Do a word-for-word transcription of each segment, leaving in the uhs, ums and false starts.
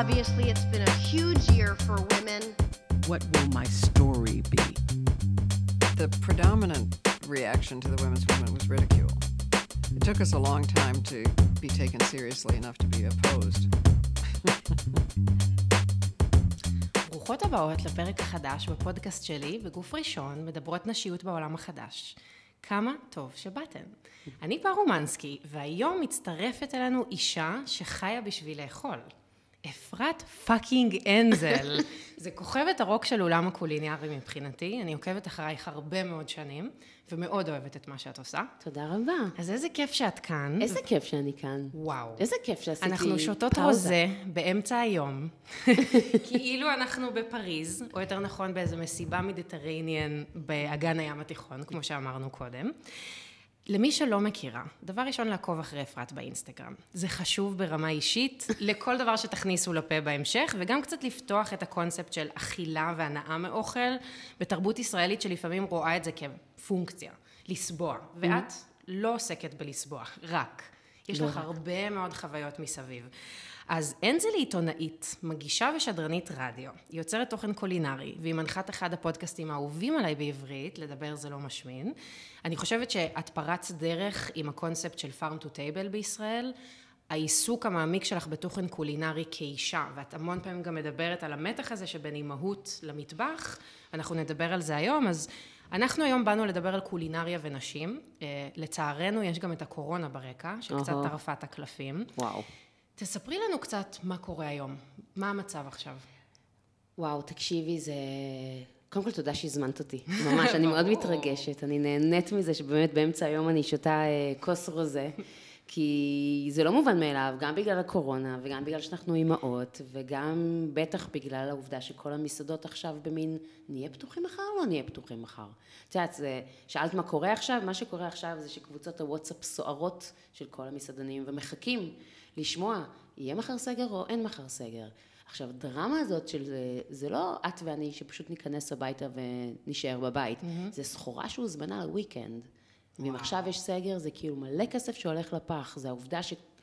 Obviously, it's been a huge year for women. What will my story be? The predominant reaction to the women's movement was ridicule. It took us a long time to be taken seriously enough to be opposed. ברוכות הבאות לפרק החדש בפודקאסט שלי, בגוף ראשון, מדברות נשיות בעולם החדש. כמה טוב שבאתם. אני פארו מנסקי, והיום מצטרפת אלינו אישה שחיה בשביל לאכול. אפרת פאקינג אנזל. זה כוכבת הרוק של אולם הקוליניארי מבחינתי. אני עוקבת אחרייך הרבה מאוד שנים, ומאוד אוהבת את מה שאת עושה. תודה רבה. אז איזה כיף שאת כאן. איזה כיף שאני כאן. וואו. איזה כיף שעשיתי פאוזה. אנחנו שותות רוזה באמצע היום. כאילו אנחנו בפריז, או יותר נכון באיזו מסיבה מדיטרניאן באגן הים התיכון, כמו שאמרנו קודם. למי שלא מכירה, דבר ראשון לעקוב אחרי אפרת באינסטגרם. זה חשוב ברמה אישית, לכל דבר שתכניסו לפה בהמשך, וגם קצת לפתוח את הקונספט של אכילה והנאה מאוכל, בתרבות ישראלית שלפעמים רואה את זה כפונקציה, לסבוע. ואת לא עוסקת בלסבוע, רק. יש לך הרבה מאוד חוויות מסביב. אז אנזל היא עיתונאית, מגישה ושדרנית רדיו, היא יוצרת תוכן קולינרי, והיא מנחת אחד הפודקאסטים האהובים עליי בעברית, לדבר זה לא משמין. אני חושבת שאת פרצת דרך עם הקונספט של farm to table בישראל, העיסוק המעמיק שלך בתוכן קולינרי כאישה, ואת המון פעמים גם מדברת על המתח הזה שבין אימהות למטבח, אנחנו נדבר על זה היום, אז אנחנו היום באנו לדבר על קולינריה ונשים, לצערנו יש גם את הקורונה ברקע, שקצת טרפה את הקלפים. וואו. תספרי לנו קצת מה קורה היום, מה המצב עכשיו? וואו, תקשיבי, זה... קודם כל תודה שהזמנת אותי, ממש, אני מאוד מתרגשת, אני נהנית מזה שבאמת באמצע היום אני שותה כוס רוזה, כי זה לא מובן מאליו, גם בגלל הקורונה, וגם בגלל שאנחנו אימהות, וגם בטח בגלל העובדה שכל המסעדות עכשיו במין, נהיה פתוחים מחר או לא נהיה פתוחים מחר? את יודעת, שאלת מה קורה עכשיו? מה שקורה עכשיו זה שקבוצות הוואטסאפ סוערות של כל המסעדנים, ומחכים לשמוע, יהיה מחר סגר או אין מחר סגר. עכשיו, הדרמה הזאת של זה, זה לא את ואני שפשוט ניכנס הביתה ונשאר בבית, mm-hmm. זה סחורה שהוזמנה לוויקנד. ואם עכשיו יש סגר, זה כאילו מלא כסף שהולך לפח. זה העובדה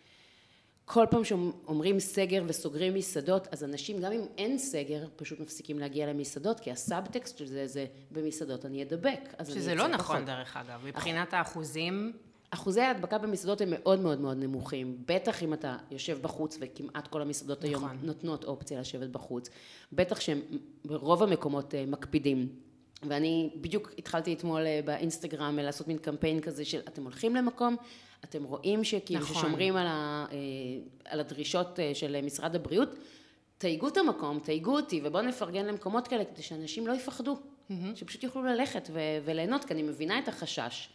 שכל פעם שאומרים סגר וסוגרים מסעדות, אז אנשים, גם אם אין סגר, פשוט מפסיקים להגיע למסעדות, כי הסאבטקסט של זה, זה במסעדות אני אדבק. שזה לא נכון דרך אגב, מבחינת האחוזים. אחוזי ההדבקה במסעדות הם מאוד מאוד מאוד נמוכים, בטח אם אתה יושב בחוץ, וכמעט כל המסעדות היום נותנות אופציה לשבת בחוץ, בטח שהם ברוב המקומות מקפידים. ואני בדיוק התחלתי אתמול באינסטגרם לעשות מין קמפיין כזה של אתם הולכים למקום, אתם רואים שכאילו נכון. ששומרים על, ה, על הדרישות של משרד הבריאות, תייגו את המקום, תייגו אותי, ובואו נפרגן למקומות כאלה, כדי שאנשים לא יפחדו, mm-hmm. שפשוט יוכלו ללכת ו- וליהנות, כי אני מבינה את החשש.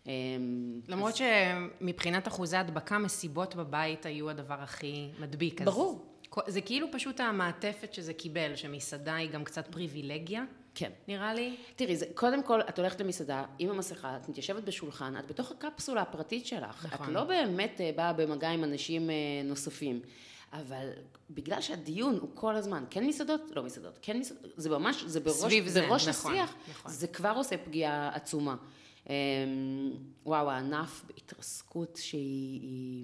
למרות אז... שמבחינת אחוזי הדבקה, מסיבות בבית היו הדבר הכי מדביק. ברור. אז זה כאילו פשוט המעטפת שזה קיבל, שמסעדה היא גם קצת פריבילגיה. כן. נראה לי. תראי, זה, קודם כל, את הולכת למסעדה עם המסכה, את מתיישבת בשולחן, את בתוך הקפסולה הפרטית שלך. נכון. את לא באמת באה במגע עם אנשים נוספים. אבל בגלל שהדיון הוא כל הזמן, כן מסעדות, לא מסעדות, כן מסעדות, זה ממש, זה בראש, סביב זה, בראש נכון, השיח, נכון. זה כבר עושה פגיעה עצומה. וואו, הענף בהתרסקות שהיא היא,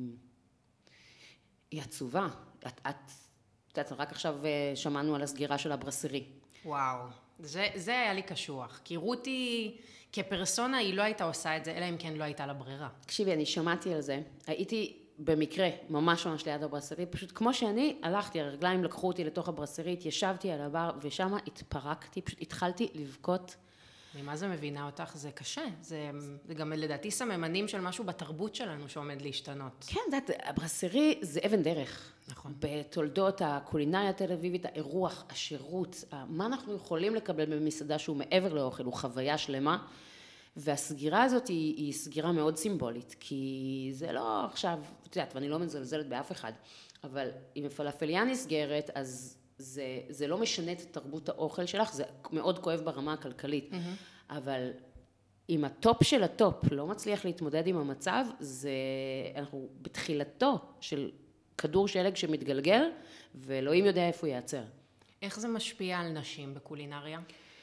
היא עצובה. את, את, את, את, רק עכשיו שמענו על הסגירה של הברסרי. וואו, זה, זה היה לי קשוח. כי רותי, כפרסונה, היא לא הייתה עושה את זה, אלא אם כן לא הייתה לה ברירה. תקשיבי, אני שמעתי על זה. הייתי במקרה, ממש ממש ליד הברסרי, פשוט כמו שאני הלכתי, הרגליים לקחו אותי לתוך הברסרי, התיישבתי על הבר, ושם התפרקתי, פשוט התחלתי לבכות. ממה זה מבינה אותך? זה קשה. זה, זה גם לדעתי סממנים של משהו בתרבות שלנו שעומד להשתנות. כן, זאת, הברסרי זה אבן דרך. נכון. בתולדות הקולינריה התל אביבית, האירוח, השירות, מה אנחנו יכולים לקבל במסעדה שהוא מעבר לאוכל, הוא חוויה שלמה. והסגירה הזאת היא, היא סגירה מאוד סימבולית, כי זה לא עכשיו, את יודעת, ואני לא מזלזלת באף אחד, אבל אם הפלאפליה נסגרת, אז זה, זה לא משנה את תרבות האוכל שלך, זה מאוד כואב ברמה הכלכלית, mm-hmm. אבל אם הטופ של הטופ לא מצליח להתמודד עם המצב, זה, אנחנו בתחילתו של כדור שלג שמתגלגל, ואלוהים יודע איפה הוא ייעצר. איך זה משפיע על נשים בקולינריה?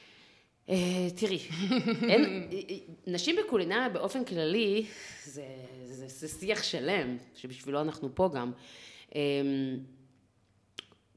תראי, אין, נשים בקולינריה באופן כללי, זה, זה, זה שיח שלם, שבשבילו אנחנו פה גם.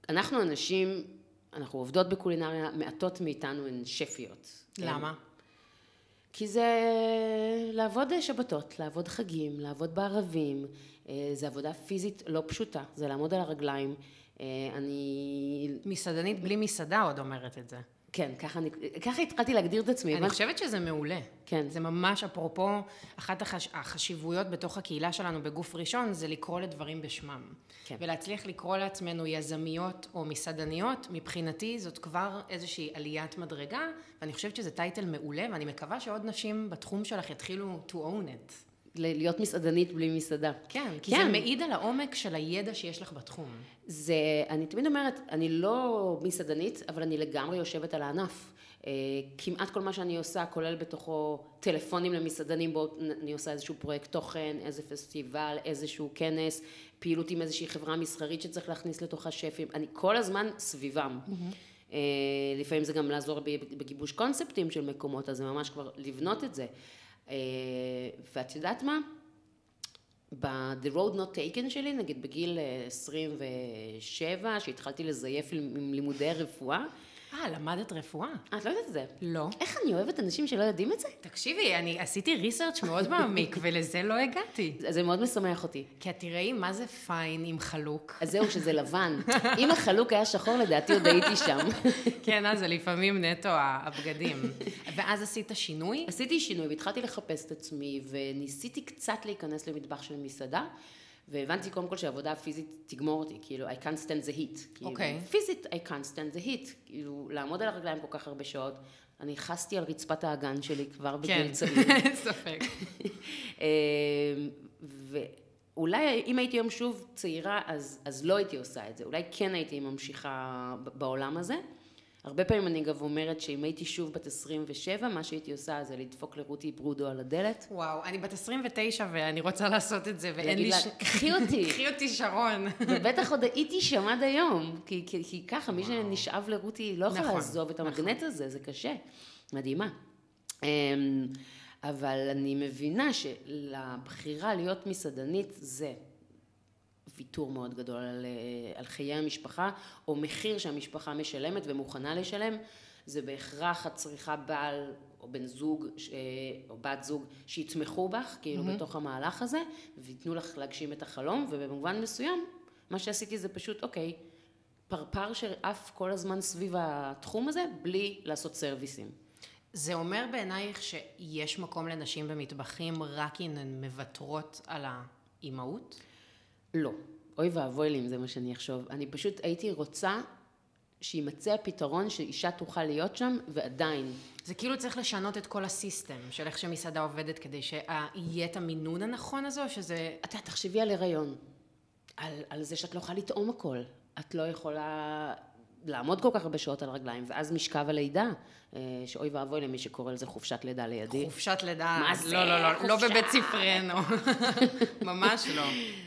אנחנו אנשים, אנחנו עובדות בקולינריה, מעטות מאיתנו הן שפיות. למה? כי זה לעבוד שבתות, לעבוד חגים, לעבוד בערבים, זה עבודה פיזית לא פשוטה, זה לעמוד על הרגליים. אני... מסעדנית בלי מסעדה עוד אומרת את זה. כן, ככה, אני, ככה התחלתי להגדיר את עצמי. אני אבל... חושבת שזה מעולה. כן. זה ממש, אפרופו, אחת החש... החשיבויות בתוך הקהילה שלנו בגוף ראשון, זה לקרוא לדברים בשמם. כן. ולהצליח לקרוא לעצמנו יזמיות או מסעדניות, מבחינתי זאת כבר איזושהי עליית מדרגה, ואני חושבת שזה טייטל מעולה, ואני מקווה שעוד נשים בתחום שלך יתחילו to own it. להיות מסעדנית בלי מסעדה. כן, כי כן. זה מעיד על העומק של הידע שיש לך בתחום. זה, אני תמיד אומרת, אני לא מסעדנית, אבל אני לגמרי יושבת על הענף. כמעט כל מה שאני עושה, כולל בתוכו טלפונים למסעדנים, בו אני עושה איזשהו פרויקט תוכן, איזה פסטיבל, איזשהו כנס, פעילות עם איזושהי חברה מסחרית שצריך להכניס לתוך השפים. אני כל הזמן סביבם. Mm-hmm. לפעמים זה גם לעזור בגיבוש קונספטים של מקומות, אז זה ממש כבר לבנות את זה. ואת יודעת מה? ב-The Road Not Taken שלי, נגיד בגיל עשרים ושבע, שהתחלתי לזייף עם לימודי רפואה. אה, למדת רפואה? את לא יודעת את זה? לא. איך אני אוהבת אנשים שלא יודעים את זה? תקשיבי, אני עשיתי ריסרצ' מאוד מעמיק, ולזה לא הגעתי. זה מאוד משמח אותי. כי את תראי מה זה פיין עם חלוק. אז זהו, שזה לבן. אם החלוק היה שחור, לדעתי עוד הייתי שם. כן, אז זה לפעמים נטו הבגדים. ואז עשית שינוי? עשיתי שינוי, והתחלתי לחפש את עצמי, וניסיתי קצת להיכנס למטבח של מסעדה, והבנתי קודם כל שהעבודה הפיזית תגמור אותי, כאילו, I can't stand the heat. אוקיי. כאילו, פיזית, I can't stand the heat. כאילו, לעמוד על הרגליים כל כך הרבה שעות. אני חסתי על רצפת האגן שלי כבר בגיל צעיר. כן, ספק. ואולי אם הייתי היום שוב צעירה, אז, אז לא הייתי עושה את זה. אולי כן הייתי ממשיכה בעולם הזה. הרבה פעמים אני גם אומרת שאם הייתי שוב בת עשרים ושבע, מה שהייתי עושה זה לדפוק לרותי ברודו על הדלת. וואו, אני בת עשרים ותשע ואני רוצה לעשות את זה, ואין לי... ש... קחי אותי. קחי אותי שרון. ובטח עוד הייתי שם עד היום, כי, כי, כי ככה, מי שנשאב לרותי לא יכול נכון, לעזוב את המגנט נכון. הזה, זה קשה. מדהימה. אבל אני מבינה שלבחירה להיות מסעדנית זה ויתור מאוד גדול על, על חיי המשפחה, או מחיר שהמשפחה משלמת ומוכנה לשלם, זה בהכרח את צריכה בעל או בן זוג או בת זוג שיתמכו בך, כאילו mm-hmm. בתוך המהלך הזה, ויתנו לך להגשים את החלום, ובמובן מסוים, מה שעשיתי זה פשוט, אוקיי, פרפר שעף כל הזמן סביב התחום הזה, בלי לעשות סרוויסים. זה אומר בעינייך שיש מקום לנשים במטבחים רק אם הן מוותרות על האימהות? לא. אוי ואבוי לי אם זה מה שאני אחשוב. אני פשוט הייתי רוצה שימצא הפתרון שאישה תוכל להיות שם, ועדיין. זה כאילו צריך לשנות את כל הסיסטם של איך שמסעדה עובדת, כדי שיהיה את המינון הנכון הזה, או שזה... אתה תחשבי על הריון. על, על זה שאת לא יכולה לטעום הכל. את לא יכולה לעמוד כל כך הרבה שעות על רגליים, ואז משכב הלידה, שאוי ואבוי למי שקורא לזה חופשת לידה לידי. חופשת לידה. מה זה? לא, לא, לא, חופשה. לא בבית ספרנו. ממש לא.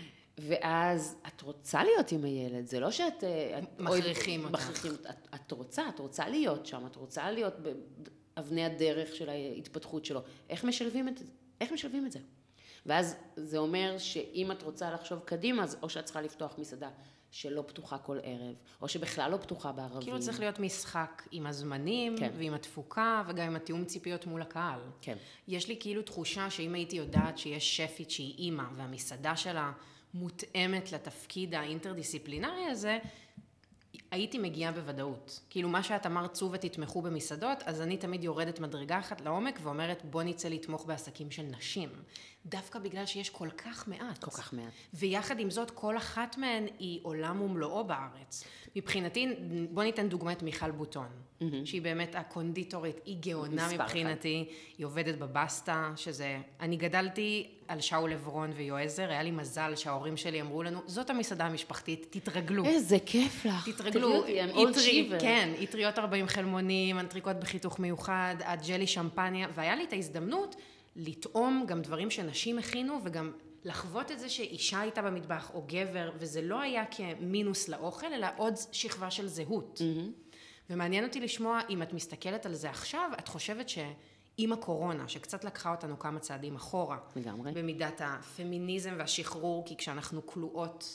ואז את רוצה להיות עם הילד, זה לא שאת... מכריחים אותך. מכריחים, את, את רוצה, את רוצה להיות שם, את רוצה להיות באבני הדרך של ההתפתחות שלו. איך משלבים את, איך משלבים את זה? ואז זה אומר שאם את רוצה לחשוב קדימה, אז או שאת צריכה לפתוח מסעדה שלא פתוחה כל ערב, או שבכלל לא פתוחה בערבים. כאילו צריך להיות משחק עם הזמנים, כן. ועם התפוקה, וגם עם התיאום ציפיות מול הקהל. כן. יש לי כאילו תחושה שאם הייתי יודעת שיש שפית שהיא אימא, והמסעדה שלה מותאמת לתפקיד האינטרדיסציפלינרי הזה, הייתי מגיעה בוודאות. כאילו מה שאת אמרת, צאו ותתמכו במסעדות, אז אני תמיד יורדת מדרגה אחת לעומק ואומרת, בוא נצא לתמוך בעסקים של נשים. דווקא בגלל שיש כל כך מעט. כל כך מעט. ויחד עם זאת, כל אחת מהן היא עולם ומלואו בארץ. מבחינתי, בוא ניתן דוגמא את מיכל בוטון, mm-hmm. שהיא באמת הקונדיטורית, היא גאונה מבחינתי, אחד. היא עובדת בבסטה, שזה, אני גדלתי על שאול לברון ויועזר, היה לי מזל שההורים שלי אמרו לנו, זאת המסעדה המשפחתית, תתרגלו. איזה כיף לך. תתרגלו. כן, יטריות ארבעים חלמונים, אנטריקות בחיתוך מיוחד, הג'לי שמפניה, והיה לי את ההזדמנות לטעום גם דברים שנשים הכינו, וגם לחוות את זה שאישה הייתה במטבח או גבר, וזה לא היה כמינוס לאוכל, אלא עוד שכבה של זהות. Mm-hmm. ומעניין אותי לשמוע, אם את מסתכלת על זה עכשיו, את חושבת שעם הקורונה, שקצת לקחה אותנו כמה צעדים אחורה, לגמרי. במידת הפמיניזם והשחרור, כי כשאנחנו כלואות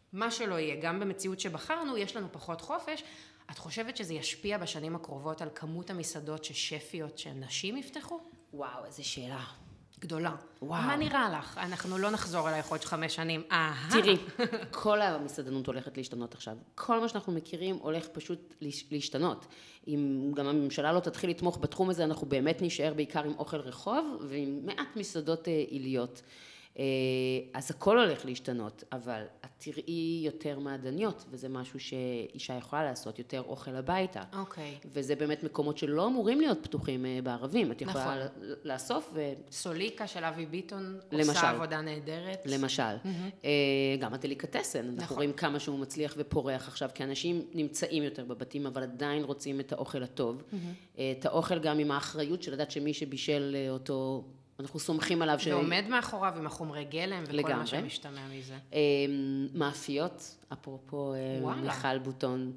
מה שלא יהיה, גם במציאות שבחרנו, יש לנו פחות חופש. את חושבת שזה ישפיע בשנים הקרובות על כמות המסעדות ששפיות שנשים יפתחו? וואו, איזה שאלה. גדולה. וואו. מה נראה לך? אנחנו לא נחזור אלייך עוד חמש שנים. אהה. תראי, כל המסעדנות הולכת להשתנות עכשיו. כל מה שאנחנו מכירים הולך פשוט להשתנות. אם גם הממשלה לא תתחיל לתמוך בתחום הזה, אנחנו באמת נשאר בעיקר עם אוכל רחוב ועם מעט מסעדות עיליות. אז הכל הולך להשתנות, אבל את תראי יותר מעדניות, וזה משהו שאישה יכולה לעשות, יותר אוכל הביתה. אוקיי. וזה באמת מקומות שלא אמורים להיות פתוחים בערבים. את יכולה נכון. לאסוף ו... סוליקה של אבי ביטון למשל. עושה עבודה נהדרת. למשל. גם הדליקטסן, אנחנו נכון. רואים כמה שהוא מצליח ופורח עכשיו, כי אנשים נמצאים יותר בבתים, אבל עדיין רוצים את האוכל הטוב. את האוכל גם עם האחריות של לדעת שמי שבישל אותו... אנחנו סומכים עליו ש... ועומד מאחוריו עם החומרי גלם וכל לגמרי. מה שמשתמע מזה. מאפיות, אפרופו וואלה. מיכל בוטון,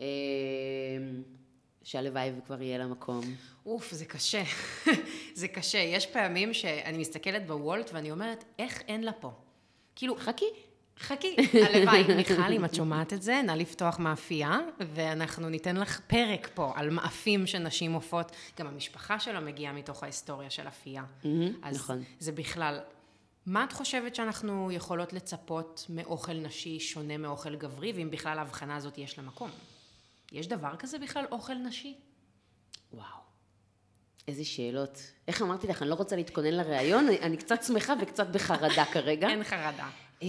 שהלוואי וכבר יהיה לה מקום. אוף, זה קשה. זה קשה. יש פעמים שאני מסתכלת בוולט ואני אומרת, איך אין לה פה? כאילו, חכי. חכי, הלוואי, מיכל, אם את שומעת את זה, נא לפתוח מאפייה, ואנחנו ניתן לך פרק פה על מאפים שנשים הופות, גם המשפחה שלה מגיעה מתוך ההיסטוריה של אפייה. אז נכון. זה בכלל, מה את חושבת שאנחנו יכולות לצפות מאוכל נשי שונה מאוכל גברי, ואם בכלל ההבחנה הזאת יש לה מקום? יש דבר כזה בכלל אוכל נשי? וואו. איזה שאלות. איך אמרתי לך, אני לא רוצה להתכונן לראיון, אני, אני קצת שמחה וקצת בחרדה כרגע. אין חרדה.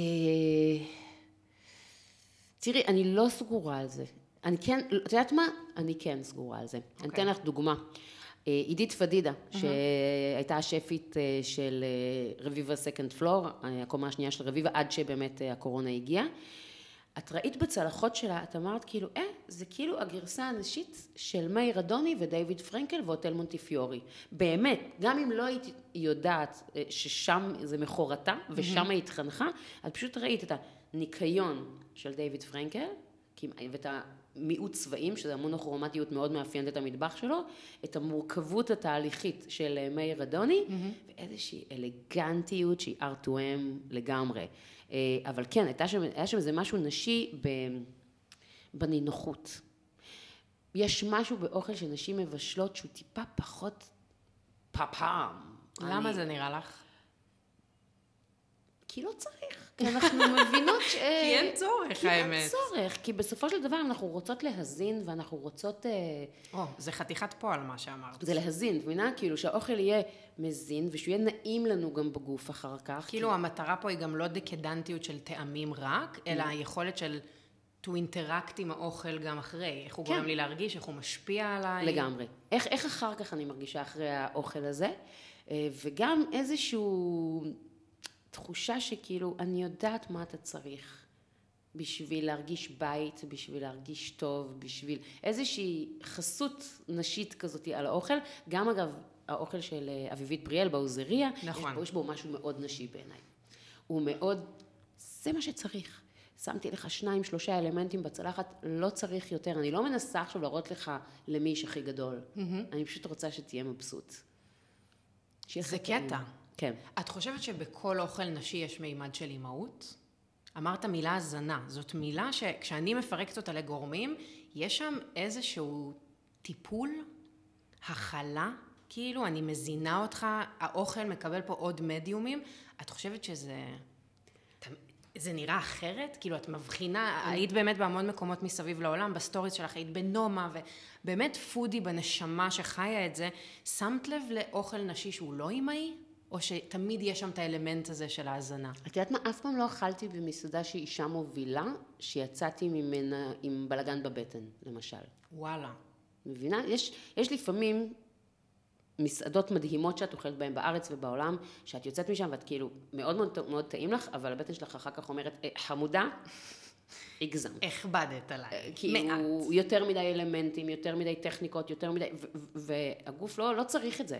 תראי, אני לא סגורה על זה. אני כן, את יודעת מה? אני כן סגורה על זה. אני אתן לך דוגמה. עידית פדידה, שהייתה השפית של רביבה סקנד פלור, הקומה השנייה של רביבה, עד שבאמת הקורונה הגיעה. את ראית בצלחות שלה, את אמרת כאילו, אה, זה כאילו הגרסה הנשית של מאיר אדוני ודייוויד פרנקל והוטל מונטיפיורי. באמת, גם אם לא היית יודעת ששם זה מחורתה, ושם היא התחנכה, את פשוט ראית את הניקיון של דייוויד פרנקל, ואת המיעוט צבעים, שזה המונוכרומטיות מאוד מאפיינת את המטבח שלו, את המורכבות התהליכית של מאיר אדוני, ואיזושהי אלגנטיות שהיא ארטואם לגמרי. אבל כן, הייתה שם, היה שם איזה משהו נשי בנינוחות. יש משהו באוכל שנשים מבשלות שהוא טיפה פחות פאפאם. למה זה נראה לך? כי לא צריך. כי אנחנו מבינות ש... כי אין צורך, כי האמת. אין צורך, כי בסופו של דבר אנחנו רוצות להזין ואנחנו רוצות... או, זה חתיכת פועל מה שאמרת. זה להזין, מבינה? כאילו שהאוכל יהיה מזין ושהוא יהיה נעים לנו גם בגוף אחר כך. כאילו המטרה פה היא גם לא דקדנטיות של טעמים רק, אלא היכולת של to interact עם האוכל גם אחרי. איך הוא גורם לי להרגיש, איך הוא משפיע עליי. לגמרי. איך, איך אחר כך אני מרגישה אחרי האוכל הזה, וגם איזשהו... תחושה שכאילו, אני יודעת מה אתה צריך בשביל להרגיש בית, בשביל להרגיש טוב, בשביל איזושהי חסות נשית כזאת על האוכל. גם אגב, האוכל של אביבית פריאל בעוזריה, נכון. יש, בו, יש בו משהו מאוד נשי בעיניי. הוא מאוד, זה מה שצריך. שמתי לך שניים, שלושה אלמנטים בצלחת, לא צריך יותר. אני לא מנסה עכשיו להראות לך למי איש הכי גדול. Mm-hmm. אני פשוט רוצה שתהיה מבסוט. זה קטע. כן. את חושבת שבכל אוכל נשי יש מימד של אימהות? אמרת מילה הזנה. זאת מילה שכשאני מפרקת אותה לגורמים, יש שם איזשהו טיפול, הכלה, כאילו אני מזינה אותך, האוכל מקבל פה עוד מדיומים. את חושבת שזה... זה נראה אחרת? כאילו את מבחינה, היית באמת בהמון מקומות מסביב לעולם, בסטוריז שלך, היית בנומה, ובאמת פודי בנשמה שחיה את זה. שמת לב לאוכל נשי שהוא לא אימהי? או שתמיד יש שם את האלמנט הזה של ההזנה? את יודעת מה? אף פעם לא אכלתי במסעדה שהיא אישה מובילה, שיצאתי ממנה עם בלגן בבטן, למשל. וואלה. מבינה? יש, יש לפעמים מסעדות מדהימות שאת אוכלת בהן בארץ ובעולם, שאת יוצאת משם ואת כאילו מאוד מאוד, מאוד טעים לך, אבל הבטן שלך אחר כך אומרת, אה, חמודה, הגזם. הכבדת עליי. כאילו, מעט. יותר מדי אלמנטים, יותר מדי טכניקות, יותר מדי, והגוף לא, לא צריך את זה.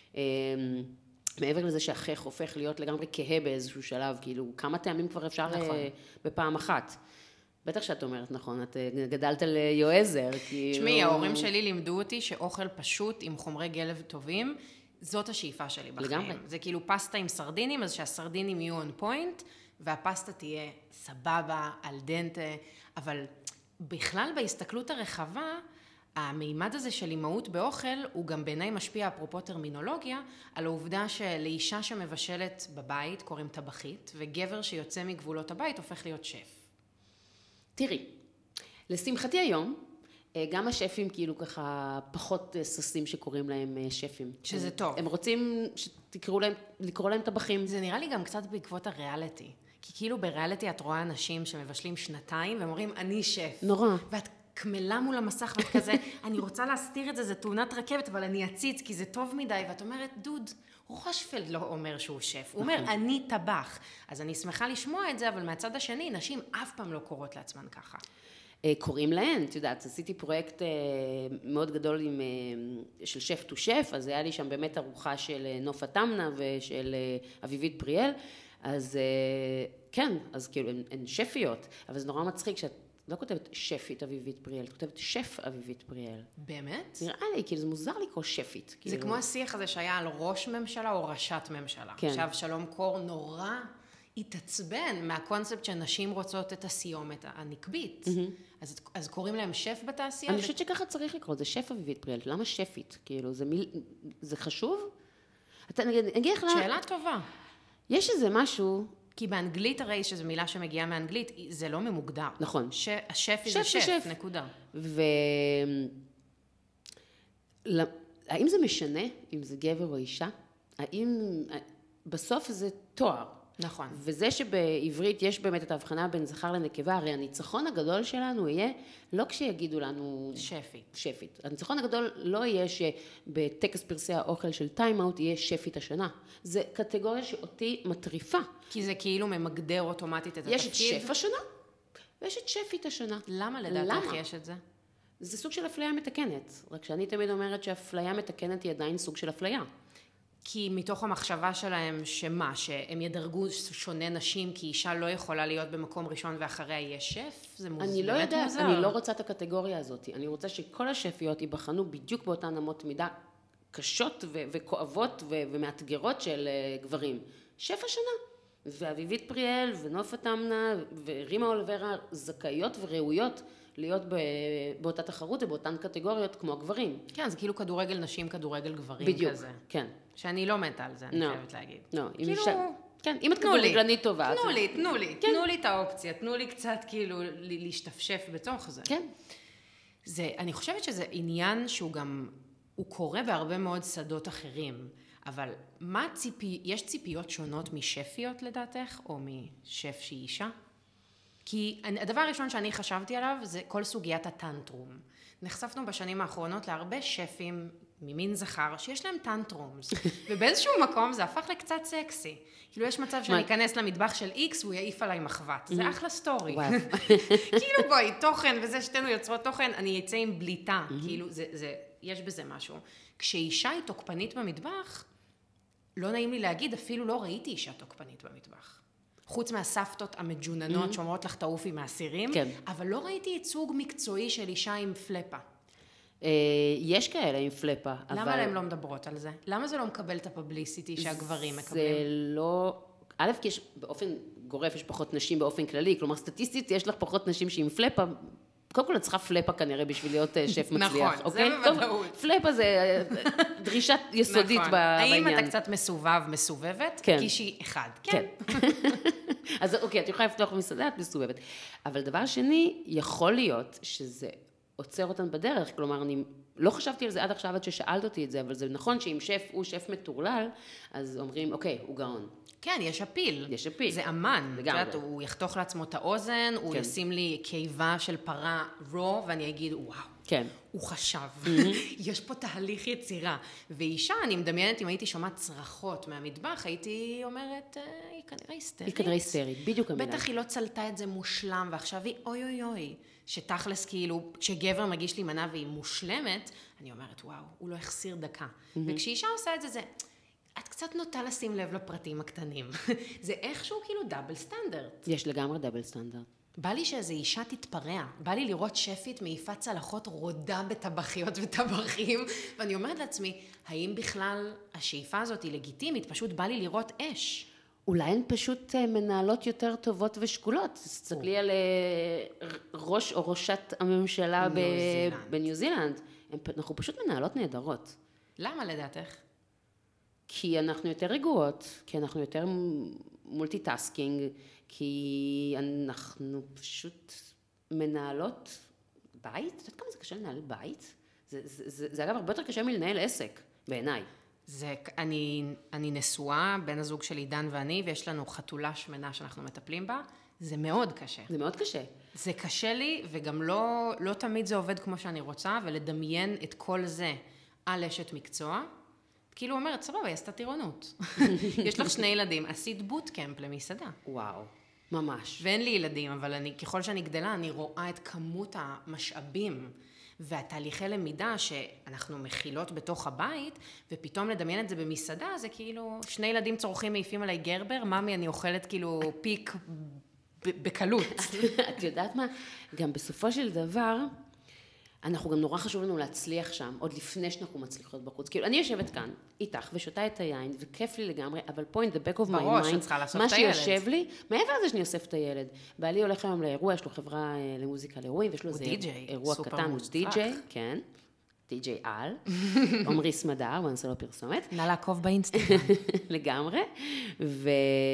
מעבר לזה שהחך הופך להיות לגמרי כהה באיזשהו שלב, כאילו, כמה טעמים כבר אפשר נכון. בפעם אחת. בטח שאת אומרת, נכון, את גדלת ליועזר, כאילו... תשמעי, ההורים שלי לימדו אותי שאוכל פשוט עם חומרי גלב טובים, זאת השאיפה שלי בחיים. לגמרי. זה כאילו פסטה עם סרדינים, אז שהסרדינים יהיו on point, והפסטה תהיה סבבה, על דנטה, אבל בכלל בהסתכלות הרחבה, המימד הזה של אימהות באוכל הוא גם בעיניי משפיע, אפרופו טרמינולוגיה, על העובדה שלאישה שמבשלת בבית קוראים טבחית, וגבר שיוצא מגבולות הבית הופך להיות שף. תראי, לשמחתי היום, גם השפים כאילו ככה פחות סוסים שקוראים להם שפים. שזה הם, טוב. הם רוצים שתקראו להם, לקרוא להם טבחים. זה נראה לי גם קצת בעקבות הריאליטי. כי כאילו בריאליטי את רואה אנשים שמבשלים שנתיים, והם אומרים, אני שף. נורא. ואת כמלה מול המסך, ואת כזה, אני רוצה להסתיר את זה, זה תאונת רכבת, אבל אני אציץ, כי זה טוב מדי, ואת אומרת, דוד, רושפלד לא אומר שהוא שף, הוא אומר, אני טבח. אז אני שמחה לשמוע את זה, אבל מהצד השני, נשים אף פעם לא קוראות לעצמן ככה. קוראים להן, את יודעת, עשיתי פרויקט מאוד גדול עם, של שף טו שף, אז היה לי שם באמת ארוחה של נופה תמנה ושל אביבית פריאל, אז כן, אז כאילו הן שפיות, אבל זה נורא מצחיק שאת לא כותבת שפית אביבית פריאל, את כותבת שף אביבית פריאל. באמת? נראה לי, כאילו זה מוזר לקרוא שפית. זה כאילו. כמו השיח הזה שהיה על ראש ממשלה או ראשת ממשלה. כן. עכשיו שלום קור נורא התעצבן מהקונספט שנשים רוצות את הסיומת הנקבית. Mm-hmm. אז, אז קוראים להם שף בתעשייה? אני ו... חושבת שככה צריך לקרוא, זה שף אביבית פריאל, למה שפית? כאילו, זה, מיל... זה חשוב? אתה, נגיד, נגיד לך... שאלה טובה. יש איזה משהו... כי באנגלית הרי שזו מילה שמגיעה מאנגלית, זה לא ממוגדר. נכון. ש... השף שף זה שף, שף, נקודה. ו... האם זה משנה אם זה גבר או אישה? האם... בסוף זה תואר. נכון. וזה שבעברית יש באמת את ההבחנה בין זכר לנקבה, הרי הניצחון הגדול שלנו יהיה לא כשיגידו לנו... שפית. שפית. הניצחון הגדול לא יהיה שבטקס פרסי האוכל של טיים-אוט יהיה שפית השנה. זה קטגוריה שאותי מטריפה. כי זה כאילו ממגדר אוטומטית את יש התפקיד. את שף השנה, ויש את שפית השנה. למה לדעתך יש את זה? זה סוג של אפליה מתקנת. רק שאני תמיד אומרת שאפליה מתקנת היא עדיין סוג של אפליה. כי מתוך המחשבה שלהם, שמה, שהם ידרגו שונה נשים, כי אישה לא יכולה להיות במקום ראשון ואחריה יהיה שף? זה מוזר. אני לא יודעת, אני לא רוצה את הקטגוריה הזאת. אני רוצה שכל השפיות ייבחנו בדיוק באותן אמות מידה קשות ו- וכואבות ו- ומאתגרות של uh, גברים. שף השנה. ואביבית פריאל ונופה תמנה ורימה אולברה זכאיות וראויות להיות באותה תחרות ובאותן קטגוריות כמו הגברים. כן, זה כאילו כדורגל נשים, כדורגל גברים בדיוק, כזה. כן. שאני לא מתה על זה, אני לא. חייבת להגיד. לא, אם כאילו, אישה... כן, אם את תנו לי, כדורגלנית טובה. תנו אז- לי, תנו לי, כן. תנו לי את האופציה, תנו לי קצת כאילו ל- להשתפשף בתוך זה. כן. זה, אני חושבת שזה עניין שהוא גם, הוא קורה בהרבה מאוד שדות אחרים, אבל מה ציפי, יש ציפיות שונות משפיות לדעתך, או משף שהיא אישה? כי הדבר הראשון שאני חשבתי עליו זה כל סוגיית הטנטרום. נחשפנו בשנים האחרונות להרבה שפים ממין זכר שיש להם טנטרומס, ובאיזשהו מקום זה הפך לקצת סקסי. כאילו יש מצב שאני אכנס למטבח של איקס והוא יעיף עליי מחבת. זה אחלה סטורי. וואו. כאילו בואי, תוכן וזה שתינו יוצרות תוכן, אני אצא עם בליטה. כאילו זה, זה, יש בזה משהו. כשאישה היא תוקפנית במטבח, לא נעים לי להגיד, אפילו לא ראיתי אישה תוקפנית במטבח. חוץ מהסבתות המג'וננות mm-hmm. שאומרות לך תעופי מהסירים, כן. אבל לא ראיתי ייצוג מקצועי של אישה עם פלפה. אה, יש כאלה עם פלפה, למה אבל... הן לא מדברות על זה? למה זה לא מקבל את הפבליסיטי שהגברים מקבלים? זה לא... א', כי יש באופן גורף, יש פחות נשים באופן כללי, כלומר סטטיסטית יש לך פחות נשים שעם פלפה, קודם כל את צריכה פלפה כנראה בשביל להיות שף מצליח. נכון, אוקיי? זה בוודאות. טוב, פלפה זה דרישת יסודית נכון. בעניין. האם אתה קצת מסובב, מסובבת? כן. קישי אחד, כן. כן. אז אוקיי, את יכולה לפתוח מסעדה, את מסובבת. אבל דבר שני, יכול להיות שזה עוצר אותן בדרך, כלומר, אני לא חשבתי על זה עד עכשיו עד ששאלת אותי את זה, אבל זה נכון שאם שף הוא שף מטורלל, אז אומרים, אוקיי, הוא גאון. כן, יש אפיל. יש אפיל. זה אמן. לגמרי. יודעת, הוא יחתוך לעצמו את האוזן, הוא כן. ישים לי קיבה של פרה רו, ואני אגיד, וואו. כן. הוא חשב, יש פה תהליך יצירה. ואישה, אני מדמיינת, אם הייתי שומעת צרחות מהמטבח, הייתי אומרת, אה, היא כנראה היסטרית. היא כנראה היסטרית, בדיוק המילה. בטח היא לא צלתה את זה מושלם, ועכשיו היא אוי אוי אוי, שתכלס כאילו, כשגבר מגיש לי מנה והיא מושלמת, אני אומרת, וואו, הוא לא החסיר דקה. וכשאישה עושה את זה, זה, את קצת נוטה לשים לב לפרטים הקטנים. זה איכשהו כאילו דאבל סטנדרט. יש לגמרי דאבל סטנדרט. בא לי שאיזו אישה תתפרע, בא לי לראות שפית מעיפת צלחות רודה בטבחיות וטבחים, ואני אומרת לעצמי, האם בכלל השאיפה הזאת היא לגיטימית? פשוט בא לי לראות אש. אולי הן פשוט אה, מנהלות יותר טובות ושקולות. תסתכלי על אה, ראש או ראשת הממשלה ב- ניו זילנד. בניו זילנד. הם פ- אנחנו פשוט מנהלות נהדרות. למה לדעתך? כי אנחנו יותר רגועות, כי אנחנו יותר מולטיטאסקינג, כי אנחנו פשוט מנהלות בית. את יודעת כמה זה קשה לנהל בית? זה, זה, זה, זה אגב הרבה יותר קשה מלנהל עסק, בעיניי. זה, אני, אני נשואה, בן הזוג שלי דן ואני, ויש לנו חתולה שמנה שאנחנו מטפלים בה. זה מאוד קשה. זה מאוד קשה. זה קשה לי, וגם לא, לא תמיד זה עובד כמו שאני רוצה, ולדמיין את כל זה על אשת מקצוע. כאילו אומרת, סבבה, היא עשתה טירונות. יש לך שני ילדים, עשית בוטקמפ למסעדה. וואו, ממש. ואין לי ילדים, אבל אני, ככל שאני גדלה, אני רואה את כמות המשאבים והתהליכי למידה שאנחנו מכילות בתוך הבית, ופתאום לדמיין את זה במסעדה, זה כאילו, שני ילדים צורכים מעיפים עליי גרבר, ממי אני אוכלת כאילו פיק ב- בקלות. את יודעת מה? גם בסופו של דבר, אנחנו גם נורא חשוב לנו להצליח שם, עוד לפני שאנחנו מצליחות בחוץ. כאילו, אני יושבת כאן, איתך, ושותה את היין, וכיף לי לגמרי, אבל פה in the back of my בראש, את mind, צריכה לאסוף מה את הילד. שיושב לי, מעבר לזה שאני אוסף את הילד. בעלי הולך היום לאירוע, יש לו חברה אה, למוזיקה לאירועים, ויש לו הוא איזה די-ג'יי, אירוע סופר קטן, הוא מוצלח. די-ג'יי, כן, די-ג'יי על, עמרי סמדר, בוא נעשה לו פרסומת. נא לעקוב באינסטגרם. לגמרי, ו...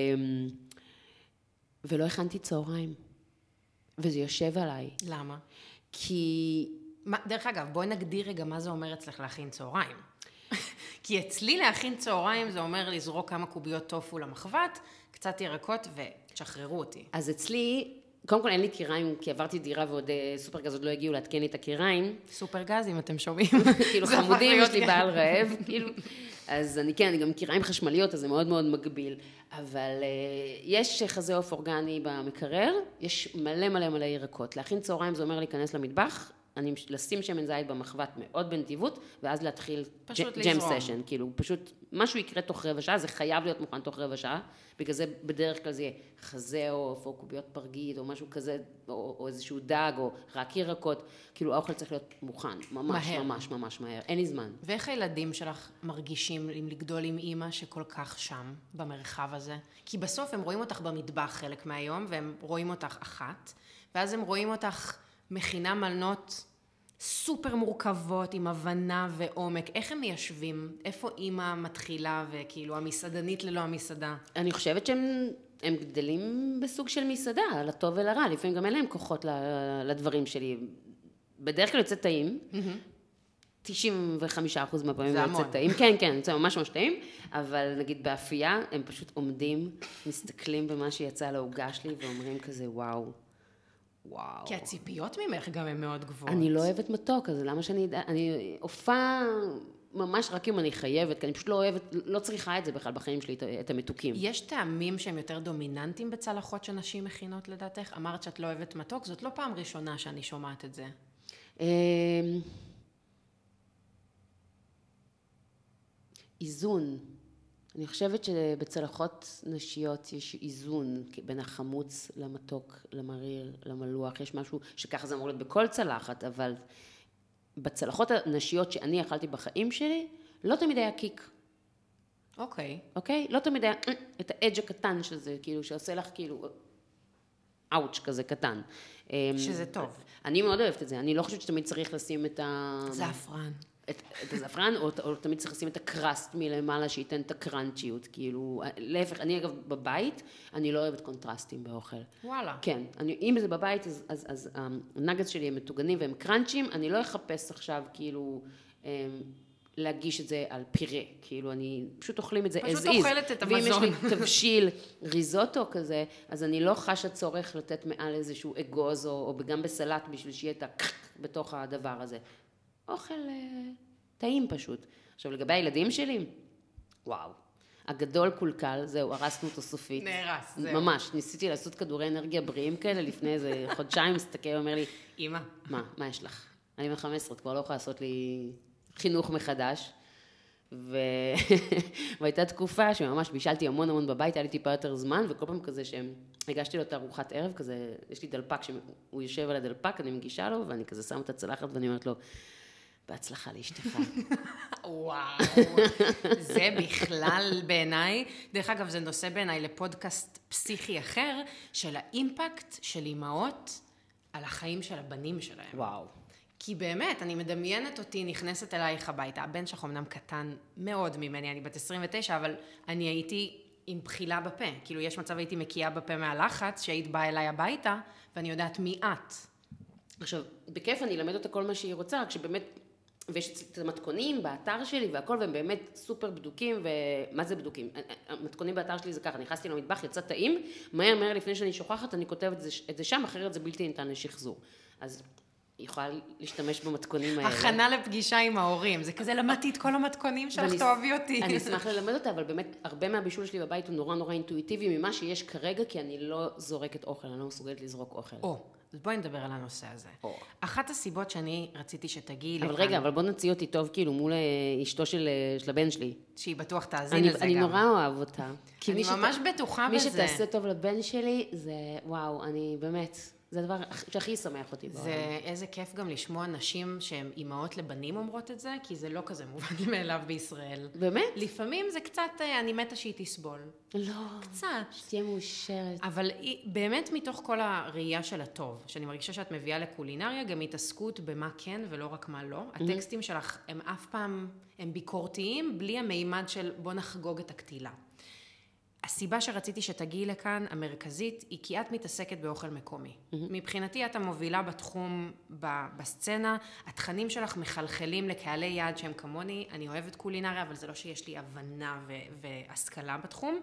ולא הכנתי צהריים, וזה יושב עליי, למה? כי... מה, דרך אגב, בואי נגדיר רגע מה זה אומר אצלך להכין צהריים. כי אצלי להכין צהריים זה אומר לזרוק כמה קוביות טופו למחבת, קצת ירקות ותשחררו אותי. אז אצלי, קודם כל אין לי קיריים, כי עברתי דירה ועוד סופרגז עוד לא הגיעו להתקן לי את הקיריים. סופר גז, אם אתם שומעים. כאילו זה הפך חמודים, להיות יש לי לי. בעל רעב, כאילו. אז אני כן, אני גם קיריים חשמליות, אז זה מאוד מאוד מגביל. אבל uh, יש חזה עוף אורגני במקרר, יש מלא מלא מלא ירקות. להכין צהריים זה אומר להיכנס למטבח, אני לשים שמן זית במחבת מאוד בנדיבות, ואז להתחיל פשוט ג'ם לזרום. סשן, כאילו פשוט משהו יקרה תוך רבע שעה, זה חייב להיות מוכן תוך רבע שעה, בגלל זה בדרך כלל זה יהיה חזה עוף, או קוביות פרגית, או משהו כזה, או, או איזשהו דג, או רק ירקות, כאילו האוכל צריך להיות מוכן, ממש מהר. ממש ממש מהר, אין לי זמן. ואיך הילדים שלך מרגישים עם לגדול עם אימא שכל כך שם, במרחב הזה? כי בסוף הם רואים אותך במטבח חלק מהיום, והם רואים אותך אחת, ואז הם רואים אותך מכינה מלנות סופר מורכבות, עם הבנה ועומק. איך הם מיישבים? איפה אימא מתחילה, וכאילו המסעדנית ללא המסעדה? אני חושבת שהם הם גדלים בסוג של מסעדה, לטוב ולרע, לפעמים גם אין להם כוחות לדברים שלי. בדרך כלל יוצא טעים, תשעים וחמישה אחוז מהפעמים זה יוצא המון. טעים, כן, כן, יוצא ממש ממש טעים, אבל נגיד באפייה, הם פשוט עומדים, מסתכלים במה שיצא לעוגה שלי, ואומרים כזה, וואו, וואו. כי הציפיות ממך גם הן מאוד גבוהות. אני לא אוהבת מתוק, אז למה שאני אדע, אני הופעה ממש רק אם אני חייבת, כי אני פשוט לא אוהבת, לא צריכה את זה בכלל בחיים שלי, את- את המתוקים. יש טעמים שהם יותר דומיננטיים בצלחות שנשים מכינות לדעתך? אמרת שאת לא אוהבת מתוק, זאת לא פעם ראשונה שאני שומעת את זה. אמ, איזון. אני חושבת שבצלחות נשיות יש איזון בין החמוץ למתוק, למריר, למלוח. יש משהו שככה זה אמור להיות בכל צלחת, אבל בצלחות הנשיות שאני אכלתי בחיים שלי, לא תמיד היה קיק, אוקיי. אוקיי? לא תמיד היה את האדג' הקטן של זה, כאילו, שעושה לך כאילו אאוץ' כזה קטן. שזה טוב. אני מאוד אוהבת את זה, אני לא חושבת שתמיד צריך לשים את ה... זעפרן. את, את הזפרן, או, או תמיד צריך לשים את הקרסט מלמעלה, שייתן את הקרנצ'יות, כאילו, להפך, אני אגב בבית, אני לא אוהבת קונטרסטים באוכל. וואלה. כן, אני, אם זה בבית, אז, אז, אז הנגס שלי הם מטוגנים והם קרנצ'ים, אני לא אחפש עכשיו, כאילו, להגיש את זה על פירה, כאילו, אני פשוט אוכלים את זה as is. פשוט אוכלת את המזון. ואם יש לי תבשיל ריזוטו כזה, אז אני לא חשה צורך לתת מעל איזשהו אגוז, או, או גם בסלט, בשביל שיהיה את הקק בתוך הדבר הזה. אוכל טעים פשוט. עכשיו, לגבי הילדים שלי, וואו, הגדול קולקל, זהו, הרסנו אותו סופית. נהרס, זהו. ממש, ניסיתי לעשות כדורי אנרגיה בריאים כאלה לפני איזה חודשיים, מסתכל, אומר לי, אמא. מה, מה יש לך? אני בן חמש עשרה, את כבר לא יכולה לעשות לי חינוך מחדש. ו... והייתה תקופה שממש בישלתי המון המון בבית, היה לי טיפה יותר זמן, וכל פעם כזה שהגשתי לו את ארוחת ערב, כזה, יש לי דלפק, שהוא יושב על הדלפק, אני מגישה לו, ואני כזה שמה את הצלחת, ואני אומרת לו, בהצלחה לאשתך. וואו, זה בכלל בעיניי, דרך אגב זה נושא בעיניי לפודקאסט פסיכי אחר, של האימפקט של אימהות על החיים של הבנים שלהם. וואו. כי באמת, אני מדמיינת אותי, נכנסת אלייך הביתה, הבן שלך אמנם קטן מאוד ממני, אני בת עשרים ותשע, אבל אני הייתי עם בחילה בפה, כאילו יש מצב הייתי מקיאה בפה מהלחץ, שהיית באה אליי הביתה, ואני יודעת מי את. עכשיו, בכיף אני אלמד אותה כל מה שהיא רוצה, רק שבאמת, ויש את המתכונים באתר שלי והכל, והם באמת סופר בדוקים, ומה זה בדוקים? המתכונים באתר שלי זה ככה, נכנסתי למטבח, יצא טעים, מהר מהר לפני שאני שוכחת, אני כותבת את זה, את זה שם, אחרת זה בלתי ניתן לשחזור. אז היא יכולה להשתמש במתכונים האלה. הכנה לפגישה עם ההורים, זה כזה למדתי את כל המתכונים שלך, תאהבי אותי. אני אשמח ללמד אותה, אבל באמת, הרבה מהבישול שלי בבית הוא נורא נורא אינטואיטיבי ממה שיש כרגע, כי אני לא זורקת אוכל, אני לא מסוגלת לזרוק אוכל. או, אז בואי נדבר על הנושא הזה. או. אחת הסיבות שאני רציתי שתגיעי לכאן... אבל רגע, אבל בוא נציע אותי טוב, כאילו, מול אשתו של, של הבן שלי. שהיא בטוח תאזין אני, לזה אני גם. נורא אוהב אותה. אני ממש שת... בטוחה מי בזה. מי שתעשה טוב לבן שלי, זה, וואו, אני באמת... זה הדבר שהכי ישמח אותי. זה איזה כיף גם לשמוע נשים שהן אימהות לבנים אומרות את זה, כי זה לא כזה מובן מאליו בישראל. באמת? לפעמים זה קצת, אני מתה שהיא תסבול. לא. קצת. שתהיה מאושרת. אבל באמת מתוך כל הראייה של הטוב, שאני מרגישה שאת מביאה לקולינריה, גם התעסקות במה כן ולא רק מה לא. הטקסטים שלך הם אף פעם, הם ביקורתיים, בלי המימד של בוא נחגוג את הקטילה. הסיבה שרציתי שתגיעי לכאן, המרכזית, היא כי את מתעסקת באוכל מקומי. Mm-hmm. מבחינתי את המובילה בתחום, בסצנה, התכנים שלך מחלחלים לקהלי יעד שהם כמוני, אני אוהבת קולינריה, אבל זה לא שיש לי הבנה ו- והשכלה בתחום.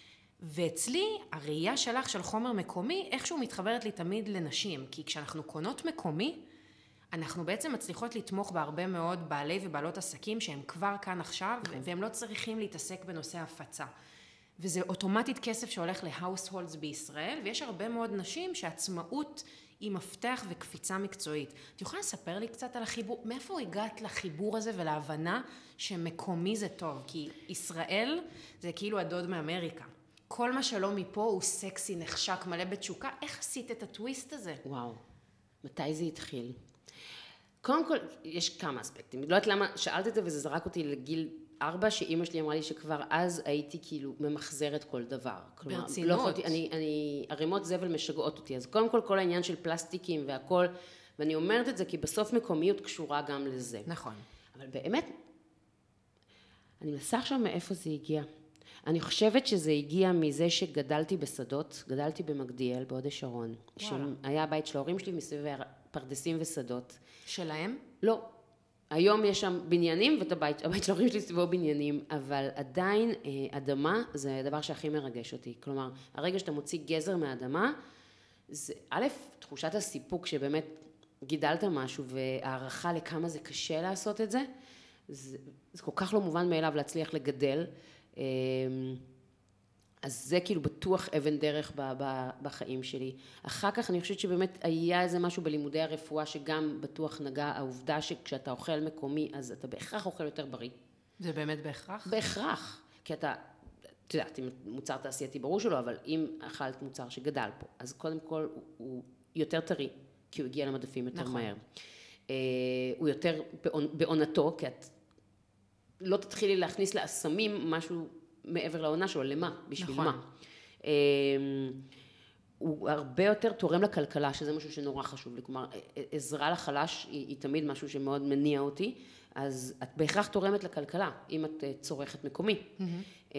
ואצלי, הראייה שלך של חומר מקומי, איכשהו מתחברת לי תמיד לנשים, כי כשאנחנו קונות מקומי, אנחנו בעצם מצליחות לתמוך בהרבה מאוד בעלי ובעלות עסקים שהם כבר כאן עכשיו, mm-hmm. והם לא צריכים להתעסק בנושא הפצה. וזה אוטומטית כסף שהולך להאוסהולדס בישראל, ויש הרבה מאוד נשים שעצמאות היא מפתח וקפיצה מקצועית. את יכולה לספר לי קצת על החיבור, מאיפה הגעת לחיבור הזה ולהבנה שמקומי זה טוב? כי ישראל זה כאילו הדוד מאמריקה. כל מה שלא מפה הוא סקסי, נחשק, מלא בתשוקה. איך עשית את הטוויסט הזה? וואו, מתי זה התחיל? קודם כל, יש כמה אספקטים. לא יודעת למה שאלת את זה וזה זרק אותי לגיל ארבע, שאימא שלי אמרה לי שכבר אז הייתי כאילו ממחזרת כל דבר. ברצינות. לא יכולתי, אני, אני, הרימות זבל משגעות אותי. אז קודם כל, כל העניין של פלסטיקים והכל, ואני אומרת את זה כי בסוף מקומיות קשורה גם לזה. נכון. אבל באמת, אני מנסה עכשיו מאיפה זה הגיע. אני חושבת שזה הגיע מזה שגדלתי בשדות, גדלתי במגדיאל, בהוד השרון. שהיה הבית של ההורים שלי מסביב פרדסים ושדות. שלהם? לא. היום יש שם בניינים, ואת הבית, הבית של ההורים שלי סביבו בניינים, אבל עדיין אדמה זה הדבר שהכי מרגש אותי. כלומר, הרגע שאתה מוציא גזר מהאדמה, זה א', תחושת הסיפוק שבאמת גידלת משהו, והערכה לכמה זה קשה לעשות את זה, זה, זה כל כך לא מובן מאליו להצליח לגדל, אז זה כאילו בטוח אבן דרך בחיים שלי. אחר כך אני חושבת שבאמת היה איזה משהו בלימודי הרפואה שגם בטוח נגע העובדה שכשאתה אוכל מקומי אז אתה בהכרח אוכל יותר בריא. זה באמת בהכרח? בהכרח. כי אתה, אתה יודעת, אם מוצר תעשייתי ברור שלו, אבל אם אכלת מוצר שגדל פה, אז קודם כל הוא, הוא יותר טרי, כי הוא הגיע למדפים יותר נכון. מהר. הוא יותר בעונתו, כי את לא תתחילי להכניס לאסמים משהו מעבר לעונה שלו, למה? בשביל נכון. מה? הוא הרבה יותר תורם לכלכלה, שזה משהו שנורא חשוב לי. כלומר, עזרה לחלש היא, היא תמיד משהו שמאוד מניע אותי, אז את בהכרח תורמת לכלכלה, אם את צורכת מקומי. Mm-hmm.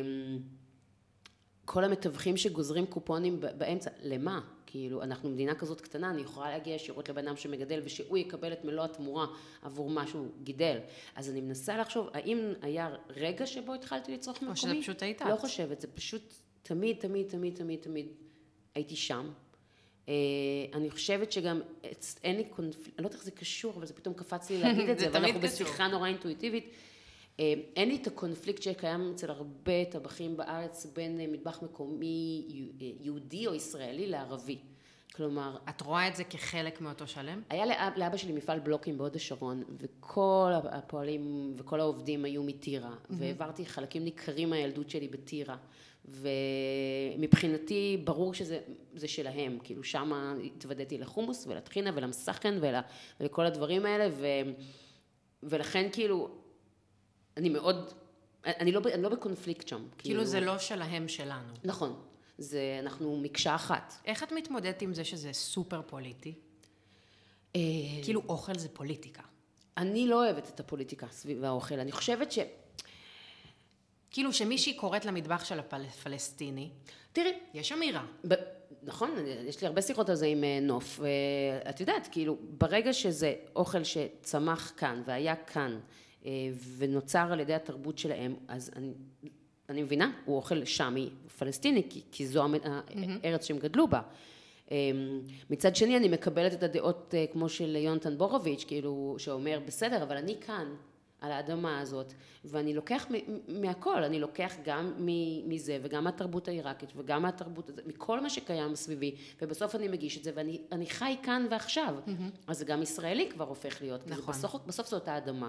כל המתווכים שגוזרים קופונים באמצע, למה? כאילו, אנחנו מדינה כזאת קטנה, אני יכולה להגיע ישירות לבן אדם שמגדל, ושהוא יקבל את מלוא התמורה עבור משהו גידל. אז אני מנסה לחשוב, האם היה רגע שבו התחלתי לצרוך מקומי? או שזה פשוט הייתה. לא חושבת, זה פשוט תמיד, תמיד, תמיד, תמיד, תמיד הייתי שם. אני חושבת שגם, אין לי קונפליקט, אני לא יודעת איך זה קשור, אבל זה פתאום קפץ לי להגיד את זה, אבל אנחנו בשיחה נורא אינטואיטיבית. אין לי את הקונפליקט שקיים אצל הרבה טבחים בארץ בין מטבח מקומי יהודי או ישראלי לערבי. כלומר... את רואה את זה כחלק מאותו שלם? היה לאב, לאבא שלי מפעל בלוקים בהוד השרון, וכל הפועלים וכל העובדים היו מטירה, mm-hmm. והעברתי חלקים ניכרים מהילדות שלי בטירה, ומבחינתי ברור שזה זה שלהם, כאילו שם התוודעתי לחומוס ולטחינה ולמסכן ול, ולכל הדברים האלה, ו... ולכן כאילו, אני מאוד, אני לא, אני לא בקונפליקט שם. כאילו זה לא שלהם שלנו. נכון, זה, אנחנו מקשה אחת. איך את מתמודדת עם זה שזה סופר פוליטי? כאילו אוכל זה פוליטיקה. אני לא אוהבת את הפוליטיקה סביב האוכל, אני חושבת ש... כאילו שמישהי קוראת למטבח של הפלסטיני, תראי, יש אמירה. ב... נכון, יש לי הרבה שיחות על זה עם נוף, ואת יודעת, כאילו, ברגע שזה אוכל שצמח כאן והיה כאן, ונוצר על ידי התרבות שלהם, אז אני, אני מבינה, הוא אוכל שמי פלסטיני, כי, כי זו הארץ שהם גדלו בה. מצד שני, אני מקבלת את הדעות כמו של יונתן בורוביץ', כאילו, שאומר, בסדר, אבל אני כאן, על האדמה הזאת, ואני לוקח מהכל, אני לוקח גם מזה, וגם מהתרבות העיראקית, וגם מהתרבות, מכל מה שקיים סביבי, ובסוף אני מגיש את זה, ואני אני חי כאן ועכשיו. אז זה גם ישראלי כבר הופך להיות, נכון. בסוף, בסוף זו אותה אדמה.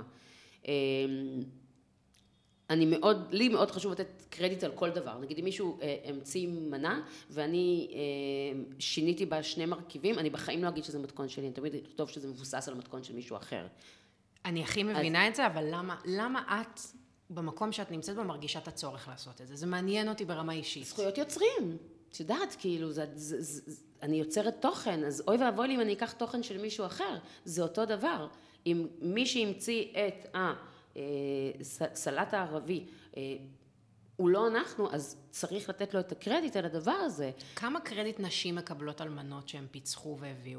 אני מאוד, לי מאוד חשוב לתת קרדיט על כל דבר. נגיד, אם מישהו אה, המציא מנה, ואני אה, שיניתי בה שני מרכיבים, אני בחיים לא אגיד שזה מתכון שלי, אני תמיד אכתוב שזה מבוסס על המתכון של מישהו אחר. אני הכי מבינה אז... את זה, אבל למה, למה את, במקום שאת נמצאת בו, מרגישה את הצורך לעשות את זה? זה מעניין אותי ברמה אישית. זכויות יוצרים. את יודעת, כאילו, זה, זה, זה, זה, אני יוצרת תוכן, אז אוי ואבוי לי אם אני אקח תוכן של מישהו אחר. זה אותו דבר. אם מי שהמציא את ה... סלט הערבי, הוא לא אנחנו, אז צריך לתת לו את הקרדיט על הדבר הזה. כמה קרדיט נשים מקבלות על מנות שהם פיצחו והביאו?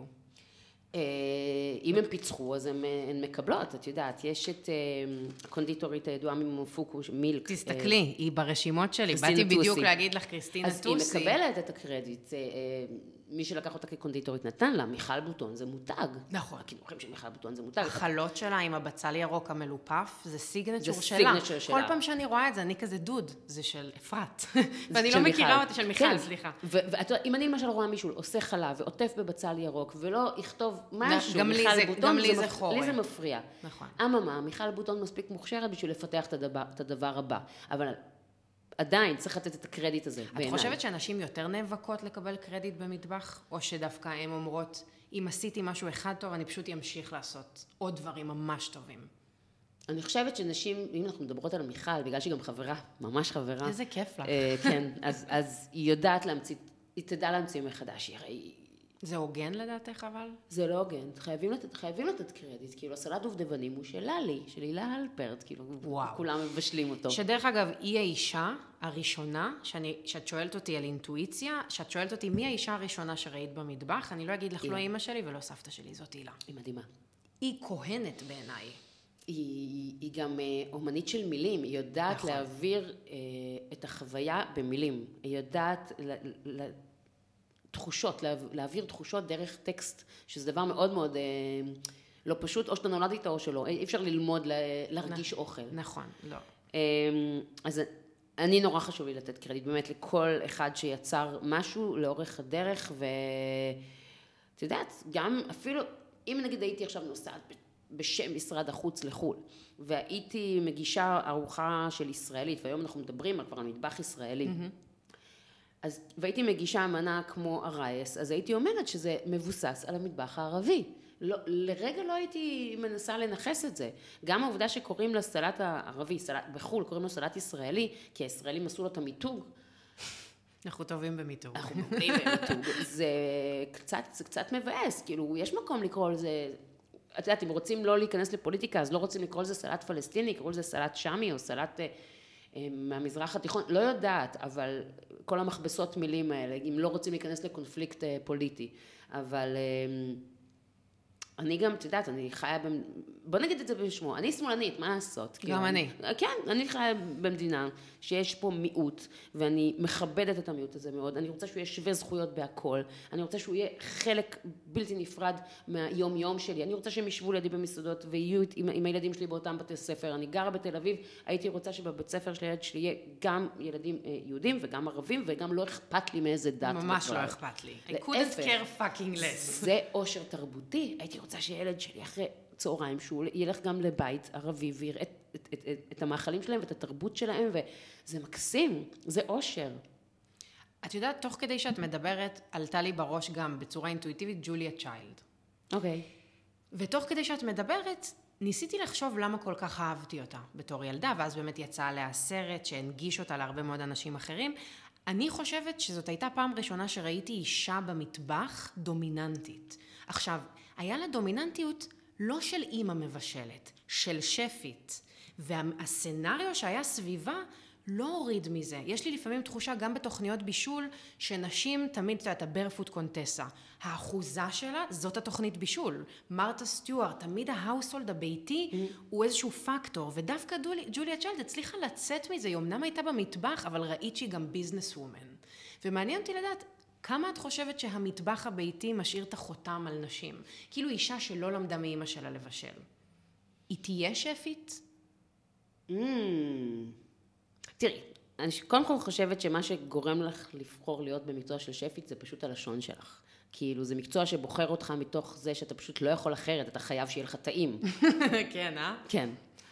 אם הם פיצחו, אז הן מקבלות, את יודעת, יש את הקונדיטורית הידועה ממופוקו, מילק. תסתכלי, היא ברשימות שלי, באתי בדיוק להגיד לך קריסטינה טוסי. אז היא מקבלת את הקרדיט, מי שלקח אותה כקונדיטורית נתן לה, מיכל בוטון, זה מותג. נכון. הכינוחים של מיכל בוטון זה מותג. החלות שלה עם הבצל ירוק המלופף, זה סיגנצ'ור שלה. זה סיגנצ'ור שלה. כל פעם שאני רואה את זה, אני כזה דוד, זה של אפרת. ואני לא מכירה אותה, של מיכל, סליחה. ואם אני למשל רואה מישהו עושה חלה ועוטף בבצל ירוק, ולא יכתוב משהו, גם מיכל בוטון, לי זה חורה. לי זה מפריע. נכון. אממה, מיכל בוטון מספיק מוכשרת בשביל לפתח את הדבר הבא. אבל עדיין צריך לתת את הקרדיט הזה. את חושבת שאנשים יותר נאבקות לקבל קרדיט במטבח, או שדווקא הן אומרות, אם עשיתי משהו אחד טוב, אני פשוט אמשיך לעשות עוד דברים ממש טובים? אני חושבת שנשים, אם אנחנו מדברות על מיכל, בגלל שהיא גם חברה, ממש חברה. איזה כיף לך. כן, אז, אז היא יודעת להמציא, היא תדע להמציא מחדש. היא, זה הוגן לדעתך אבל? זה לא הוגן, חייבים לתת, חייבים לתת קרדיט, כאילו הסלט דובדבנים הוא של ללי, של הילה הלפרט, כאילו וואו. כולם מבשלים אותו. שדרך אגב, היא האישה הראשונה, שאני, שאת שואלת אותי על אינטואיציה, שאת שואלת אותי מי האישה הראשונה שראית במטבח, אני לא אגיד לך לא אמא שלי ולא סבתא שלי, זאת הילה. היא מדהימה. היא כהנת בעיניי. היא, היא גם אומנית של מילים, היא יודעת נכון. להעביר אה, את החוויה במילים, היא יודעת ל, ל, תחושות, להעביר תחושות דרך טקסט, שזה דבר מאוד מאוד אה, לא פשוט, או שאתה נולד איתו או שלא, אי אפשר ללמוד להרגיש נכ- אוכל. נכון, לא. אה, אז אני נורא חשוב לי לתת קרדיט, באמת לכל אחד שיצר משהו לאורך הדרך, ואת יודעת, גם אפילו, אם נגיד הייתי עכשיו נוסעת בשם משרד החוץ לחול, והייתי מגישה ארוחה של ישראלית, והיום אנחנו מדברים על כבר על מטבח ישראלי, mm-hmm. אז, והייתי מגישה אמנה כמו הרייס, אז הייתי אומרת שזה מבוסס על המטבח הערבי. לא, לרגע לא הייתי מנסה לנחס את זה. גם העובדה שקוראים לסלט הערבי, סלט, בחול קוראים לו סלט ישראלי, כי הישראלים עשו לו את המיתוג. אנחנו טובים במיתוג. אנחנו טובים במיתוג. זה קצת, זה קצת מבאס, כאילו, יש מקום לקרוא לזה, את יודעת, אם רוצים לא להיכנס לפוליטיקה, אז לא רוצים לקרוא לזה סלט פלסטיני, קראו לזה סלט שמי או סלט מהמזרח התיכון, לא יודעת, אבל כל המכבסות מילים האלה, אם לא רוצים להיכנס לקונפליקט פוליטי, אבל אני גם, את יודעת, אני חיה, בוא נגיד את זה בשמו, אני שמאלנית, מה לעשות? גם אני. כן, אני חיה במדינה שיש פה מיעוט, ואני מכבדת את המיעוט הזה מאוד, אני רוצה שהוא יהיה שווה זכויות בהכל, אני רוצה שהוא יהיה חלק בלתי נפרד מהיום יום שלי, אני רוצה שהם ישבו לידי במסעדות, ויהיו עם, עם הילדים שלי באותם בתי ספר, אני גרה בתל אביב, הייתי רוצה שבבית ספר של הילד שלי יהיה גם ילדים יהודים, וגם ערבים, וגם לא אכפת לי מאיזה דת. ממש לא אכפת לי. I couldn't care fucking less. זה עושר תרבותי, הייתי רוצה שהילד שלי אחרי צהריים שהוא ילך גם לבית ערבי ויראה את, את, את, את, את המאכלים שלהם ואת התרבות שלהם, וזה מקסים, זה עושר. את יודעת, תוך כדי שאת מדברת, עלתה לי בראש גם בצורה אינטואיטיבית ג'וליה צ'יילד. אוקיי. ותוך כדי שאת מדברת, ניסיתי לחשוב למה כל כך אהבתי אותה בתור ילדה, ואז באמת יצא עליה סרט שהנגיש אותה להרבה מאוד אנשים אחרים. אני חושבת שזאת הייתה פעם ראשונה שראיתי אישה במטבח דומיננטית. עכשיו, היה לה דומיננטיות לא של אימא מבשלת, של שפית, והסצנריו שהיה סביבה לא הוריד מזה. יש לי לפעמים תחושה גם בתוכניות בישול שנשים תמיד, את הברפוט קונטסה. האחוזה שלה זאת התוכנית בישול. מרתה סטיוארט, תמיד ההאוסולד הביתי mm-hmm. הוא איזשהו פקטור, ודווקא דולי, ג'וליה צ'יילד הצליחה לצאת מזה, היא אמנם הייתה במטבח, אבל ראית שהיא גם ביזנס וומן. ומעניין אותי לדעת, כמה את חושבת שהמטבח הביתי משאיר את החותם על נשים? כאילו אישה שלא למדה מאמא שלה לבשל. היא תהיה שפית? Mm. תראי, אני קודם כל חושבת שמה שגורם לך לבחור להיות במקצוע של שפית זה פשוט הלשון שלך. כאילו זה מקצוע שבוחר אותך מתוך זה שאתה פשוט לא יכול אחרת, אתה חייב שיהיה לך טעים. כן, אה? כן.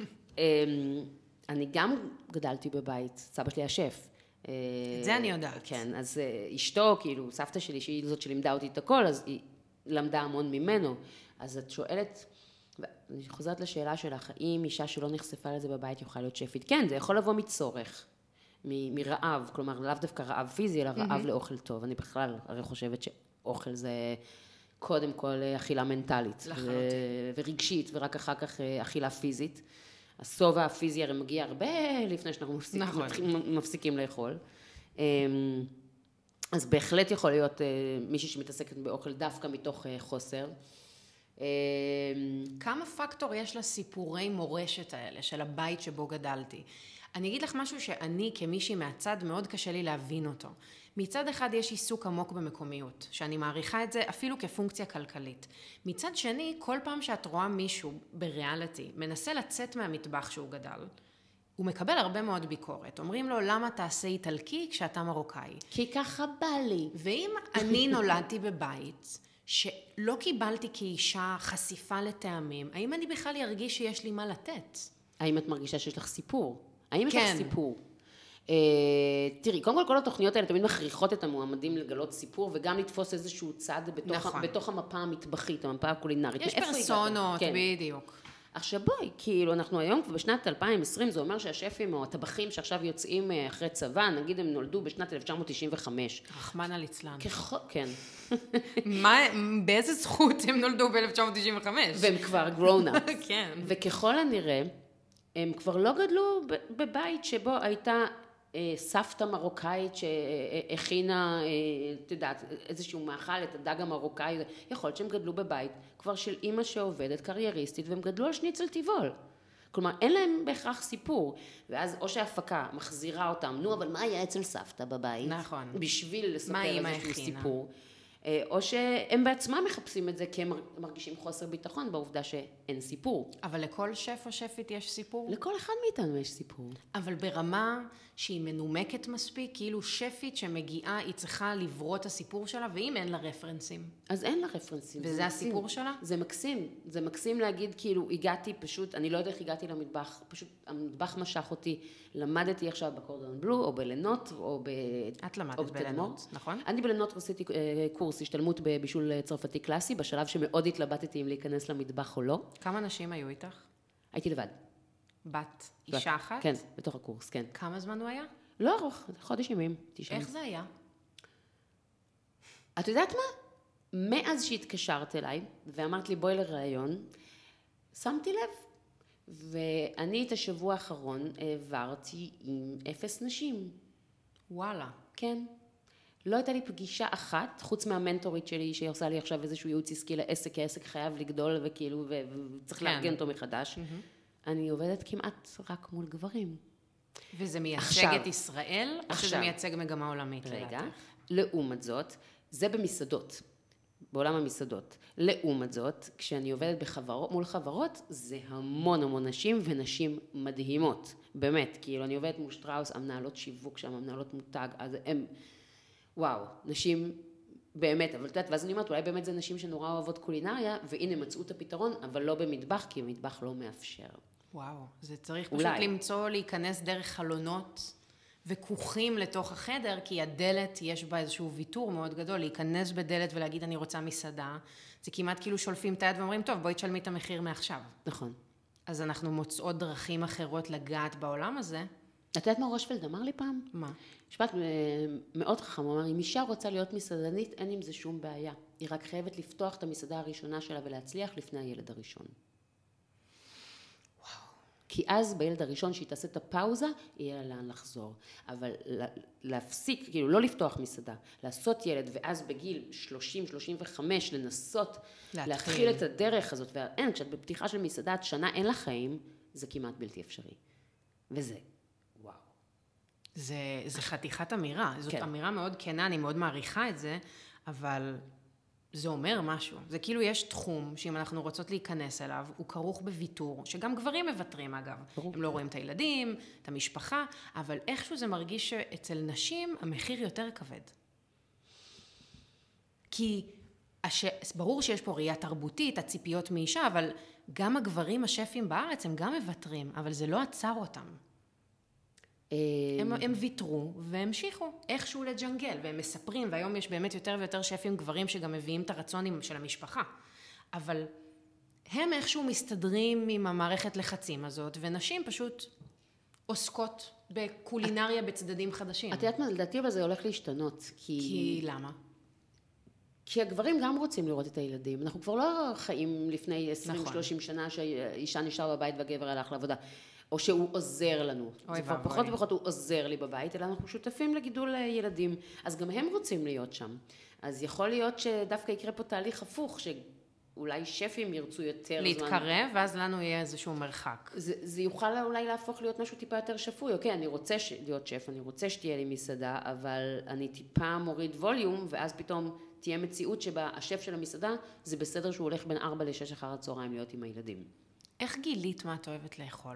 אני גם גדלתי בבית, סבא שלי השף. את זה אני יודעת. כן, אז אשתו, כאילו, סבתא שלי, שהיא זאת שלימדה אותי את הכל, אז היא למדה המון ממנו. אז את שואלת, אני חוזרת לשאלה שלך, האם אישה שלא נחשפה לזה בבית יוכל להיות שפית? כן, זה יכול לבוא מצורך, מ- מרעב, כלומר, לאו דווקא רעב פיזי, אלא רעב mm-hmm. לאוכל טוב. אני בכלל הרי חושבת שאוכל זה קודם כל אכילה מנטלית, ו- ורגשית, ורק אחר כך אכילה פיזית. הסובה הפיזי הרי מגיע הרבה לפני שאנחנו מפסיק, נכון. מפסיקים לאכול. אז בהחלט יכול להיות מישהי שמתעסקת באוכל דווקא מתוך חוסר. כמה פקטור יש לסיפורי מורשת האלה של הבית שבו גדלתי? אני אגיד לך משהו שאני כמישהי מהצד מאוד קשה לי להבין אותו. מצד אחד יש עיסוק עמוק במקומיות, שאני מעריכה את זה אפילו כפונקציה כלכלית. מצד שני, כל פעם שאת רואה מישהו בריאליטי מנסה לצאת מהמטבח שהוא גדל, הוא מקבל הרבה מאוד ביקורת. אומרים לו, למה תעשה איטלקי כשאתה מרוקאי? כי ככה בא לי. ואם אני נולדתי בבית שלא קיבלתי כאישה חשיפה לטעמים, האם אני בכלל ארגיש שיש לי מה לתת? האם את מרגישה שיש לך סיפור? האם יש כן. לך סיפור? Uh, תראי, קודם כל כל התוכניות האלה תמיד מכריחות את המועמדים לגלות סיפור וגם לתפוס איזשהו צד בתוך, נכון. בתוך המפה המטבחית, המפה הקולינרית. יש פרסונות, כן. בדיוק. עכשיו בואי, כאילו אנחנו היום בשנת אלפיים ועשרים, זה אומר שהשפים או הטבחים שעכשיו יוצאים אחרי צבא, נגיד הם נולדו בשנת אלף תשע מאות תשעים וחמש. רחמנא ליצלן. ככל, כן. מה, באיזה זכות הם נולדו ב-אלף תשע מאות תשעים וחמש? והם כבר grown-ups. כן. וככל הנראה, הם כבר לא גדלו בבית שבו הייתה סבתא מרוקאית שהכינה, את יודעת, איזשהו מאכל, את הדג המרוקאי, יכול להיות שהם גדלו בבית כבר של אימא שעובדת, קרייריסטית, והם גדלו על שניצל טבעול. כלומר, אין להם בהכרח סיפור, ואז או שההפקה מחזירה אותם, נו, אבל מה היה אצל סבתא בבית? נכון. בשביל לספר איזשהו סיפור. או שהם בעצמם מחפשים את זה כי הם מרגישים חוסר ביטחון בעובדה שאין סיפור. אבל לכל שף או שפית יש סיפור? לכל אחד מאיתנו יש סיפור. אבל ברמה שהיא מנומקת מספיק, כאילו שפית שמגיעה, היא צריכה לברוא את הסיפור שלה, ואם אין לה רפרנסים. אז אין לה רפרנסים. וזה זה הסיפור מקסים. שלה? זה מקסים. זה מקסים להגיד, כאילו, הגעתי פשוט, אני לא יודעת איך הגעתי למטבח, פשוט המטבח משך אותי. למדתי עכשיו בקורדון בלו, או בלנות, או ב... את למדת בלנות, נכון? אני בלנות עשיתי קורס השתלמות בבישול צרפתי קלאסי, בשלב שמאוד התלבטתי אם להיכנס למטבח או לא. כמה נשים היו איתך? הייתי לבד. בת, אישה אחת? כן, בתוך הקורס, כן. כמה זמן הוא היה? לא ארוך, חודש ימים, תשעה. איך זה היה? את יודעת מה? מאז שהתקשרת אליי, ואמרת לי בואי לראיון, שמתי לב, ואני את השבוע האחרון העברתי עם אפס נשים. וואלה. כן. לא הייתה לי פגישה אחת, חוץ מהמנטורית שלי, שהיא עושה לי עכשיו איזשהו ייעוץ עסקי לעסק, כי העסק חייב לגדול, וכאילו, וצריך כן. לארגן אותו מחדש. Mm-hmm. אני עובדת כמעט רק מול גברים. וזה מייצג עכשיו, את ישראל, או עכשיו, שזה מייצג מגמה עולמית? רגע, לעומת זאת, זה במסעדות, בעולם המסעדות. לעומת זאת, כשאני עובדת בחברות, מול חברות, זה המון המון נשים, ונשים מדהימות. באמת, כאילו, אני עובדת מול שטראוס, המנהלות שיווק שם, המנהלות מותג, אז הם... וואו, נשים באמת, אבל את יודעת, ואז אני אומרת, אולי באמת זה נשים שנורא אוהבות קולינריה, והנה מצאו את הפתרון, אבל לא במטבח, כי המטבח לא מאפשר. וואו, זה צריך אולי. פשוט למצוא, להיכנס דרך חלונות וכוכים לתוך החדר, כי הדלת יש בה איזשהו ויתור מאוד גדול, להיכנס בדלת ולהגיד אני רוצה מסעדה, זה כמעט כאילו שולפים את היד ואומרים, טוב, בואי תשלמי את המחיר מעכשיו. נכון. אז אנחנו מוצאות דרכים אחרות לגעת בעולם הזה. את יודעת מה רושפלד אמר לי פעם? מה? משפט מאוד חכם, הוא אמר, אם אישה רוצה להיות מסעדנית, אין עם זה שום בעיה. היא רק חייבת לפתוח את המסעדה הראשונה שלה ולהצליח לפני הילד הראשון. וואו. כי אז בילד הראשון שהיא תעשה את הפאוזה, יהיה לאן לחזור. אבל להפסיק, כאילו לא לפתוח מסעדה, לעשות ילד, ואז בגיל שלושים שלושים וחמש לנסות להתחיל, להתחיל את הדרך הזאת, ואין, כשאת בפתיחה של מסעדה, את שנה אין לה חיים, זה כמעט בלתי אפשרי. וזה... זה, זה חתיכת אמירה, זאת כן. אמירה מאוד כנה, אני מאוד מעריכה את זה, אבל זה אומר משהו. זה כאילו יש תחום שאם אנחנו רוצות להיכנס אליו, הוא כרוך בוויתור, שגם גברים מוותרים אגב. ברור. הם לא רואים את הילדים, את המשפחה, אבל איכשהו זה מרגיש שאצל נשים המחיר יותר כבד. כי הש... ברור שיש פה ראייה תרבותית, הציפיות מאישה, אבל גם הגברים השפים בארץ הם גם מוותרים, אבל זה לא עצר אותם. הם, הם ויתרו והמשיכו איכשהו לג'נגל, והם מספרים, והיום יש באמת יותר ויותר שפים גברים שגם מביאים את הרצון של המשפחה. אבל הם איכשהו מסתדרים עם המערכת לחצים הזאת, ונשים פשוט עוסקות בקולינריה בצדדים חדשים. את יודעת מה, לדעתי אבל זה הולך להשתנות, כי... כי למה? כי הגברים גם רוצים לראות את הילדים. אנחנו כבר לא חיים לפני עשרים שלושים שנה שהאישה נשאר בבית והגבר הלך לעבודה. או שהוא עוזר לנו. זה כבר פחות ופחות הוא עוזר לי בבית, אלא אנחנו שותפים לגידול ילדים. אז גם הם רוצים להיות שם. אז יכול להיות שדווקא יקרה פה תהליך הפוך, שאולי שפים ירצו יותר זמן. להתקרב, ואז לנו יהיה איזשהו מרחק. זה, זה יוכל אולי להפוך להיות משהו טיפה יותר שפוי. אוקיי, אני רוצה ש... להיות שף, אני רוצה שתהיה לי מסעדה, אבל אני טיפה מוריד ווליום, ואז פתאום תהיה מציאות שבה השף של המסעדה, זה בסדר שהוא הולך בין ארבע לשש אחר הצהריים להיות עם הילדים. איך גילית מה את אוהבת לאכול?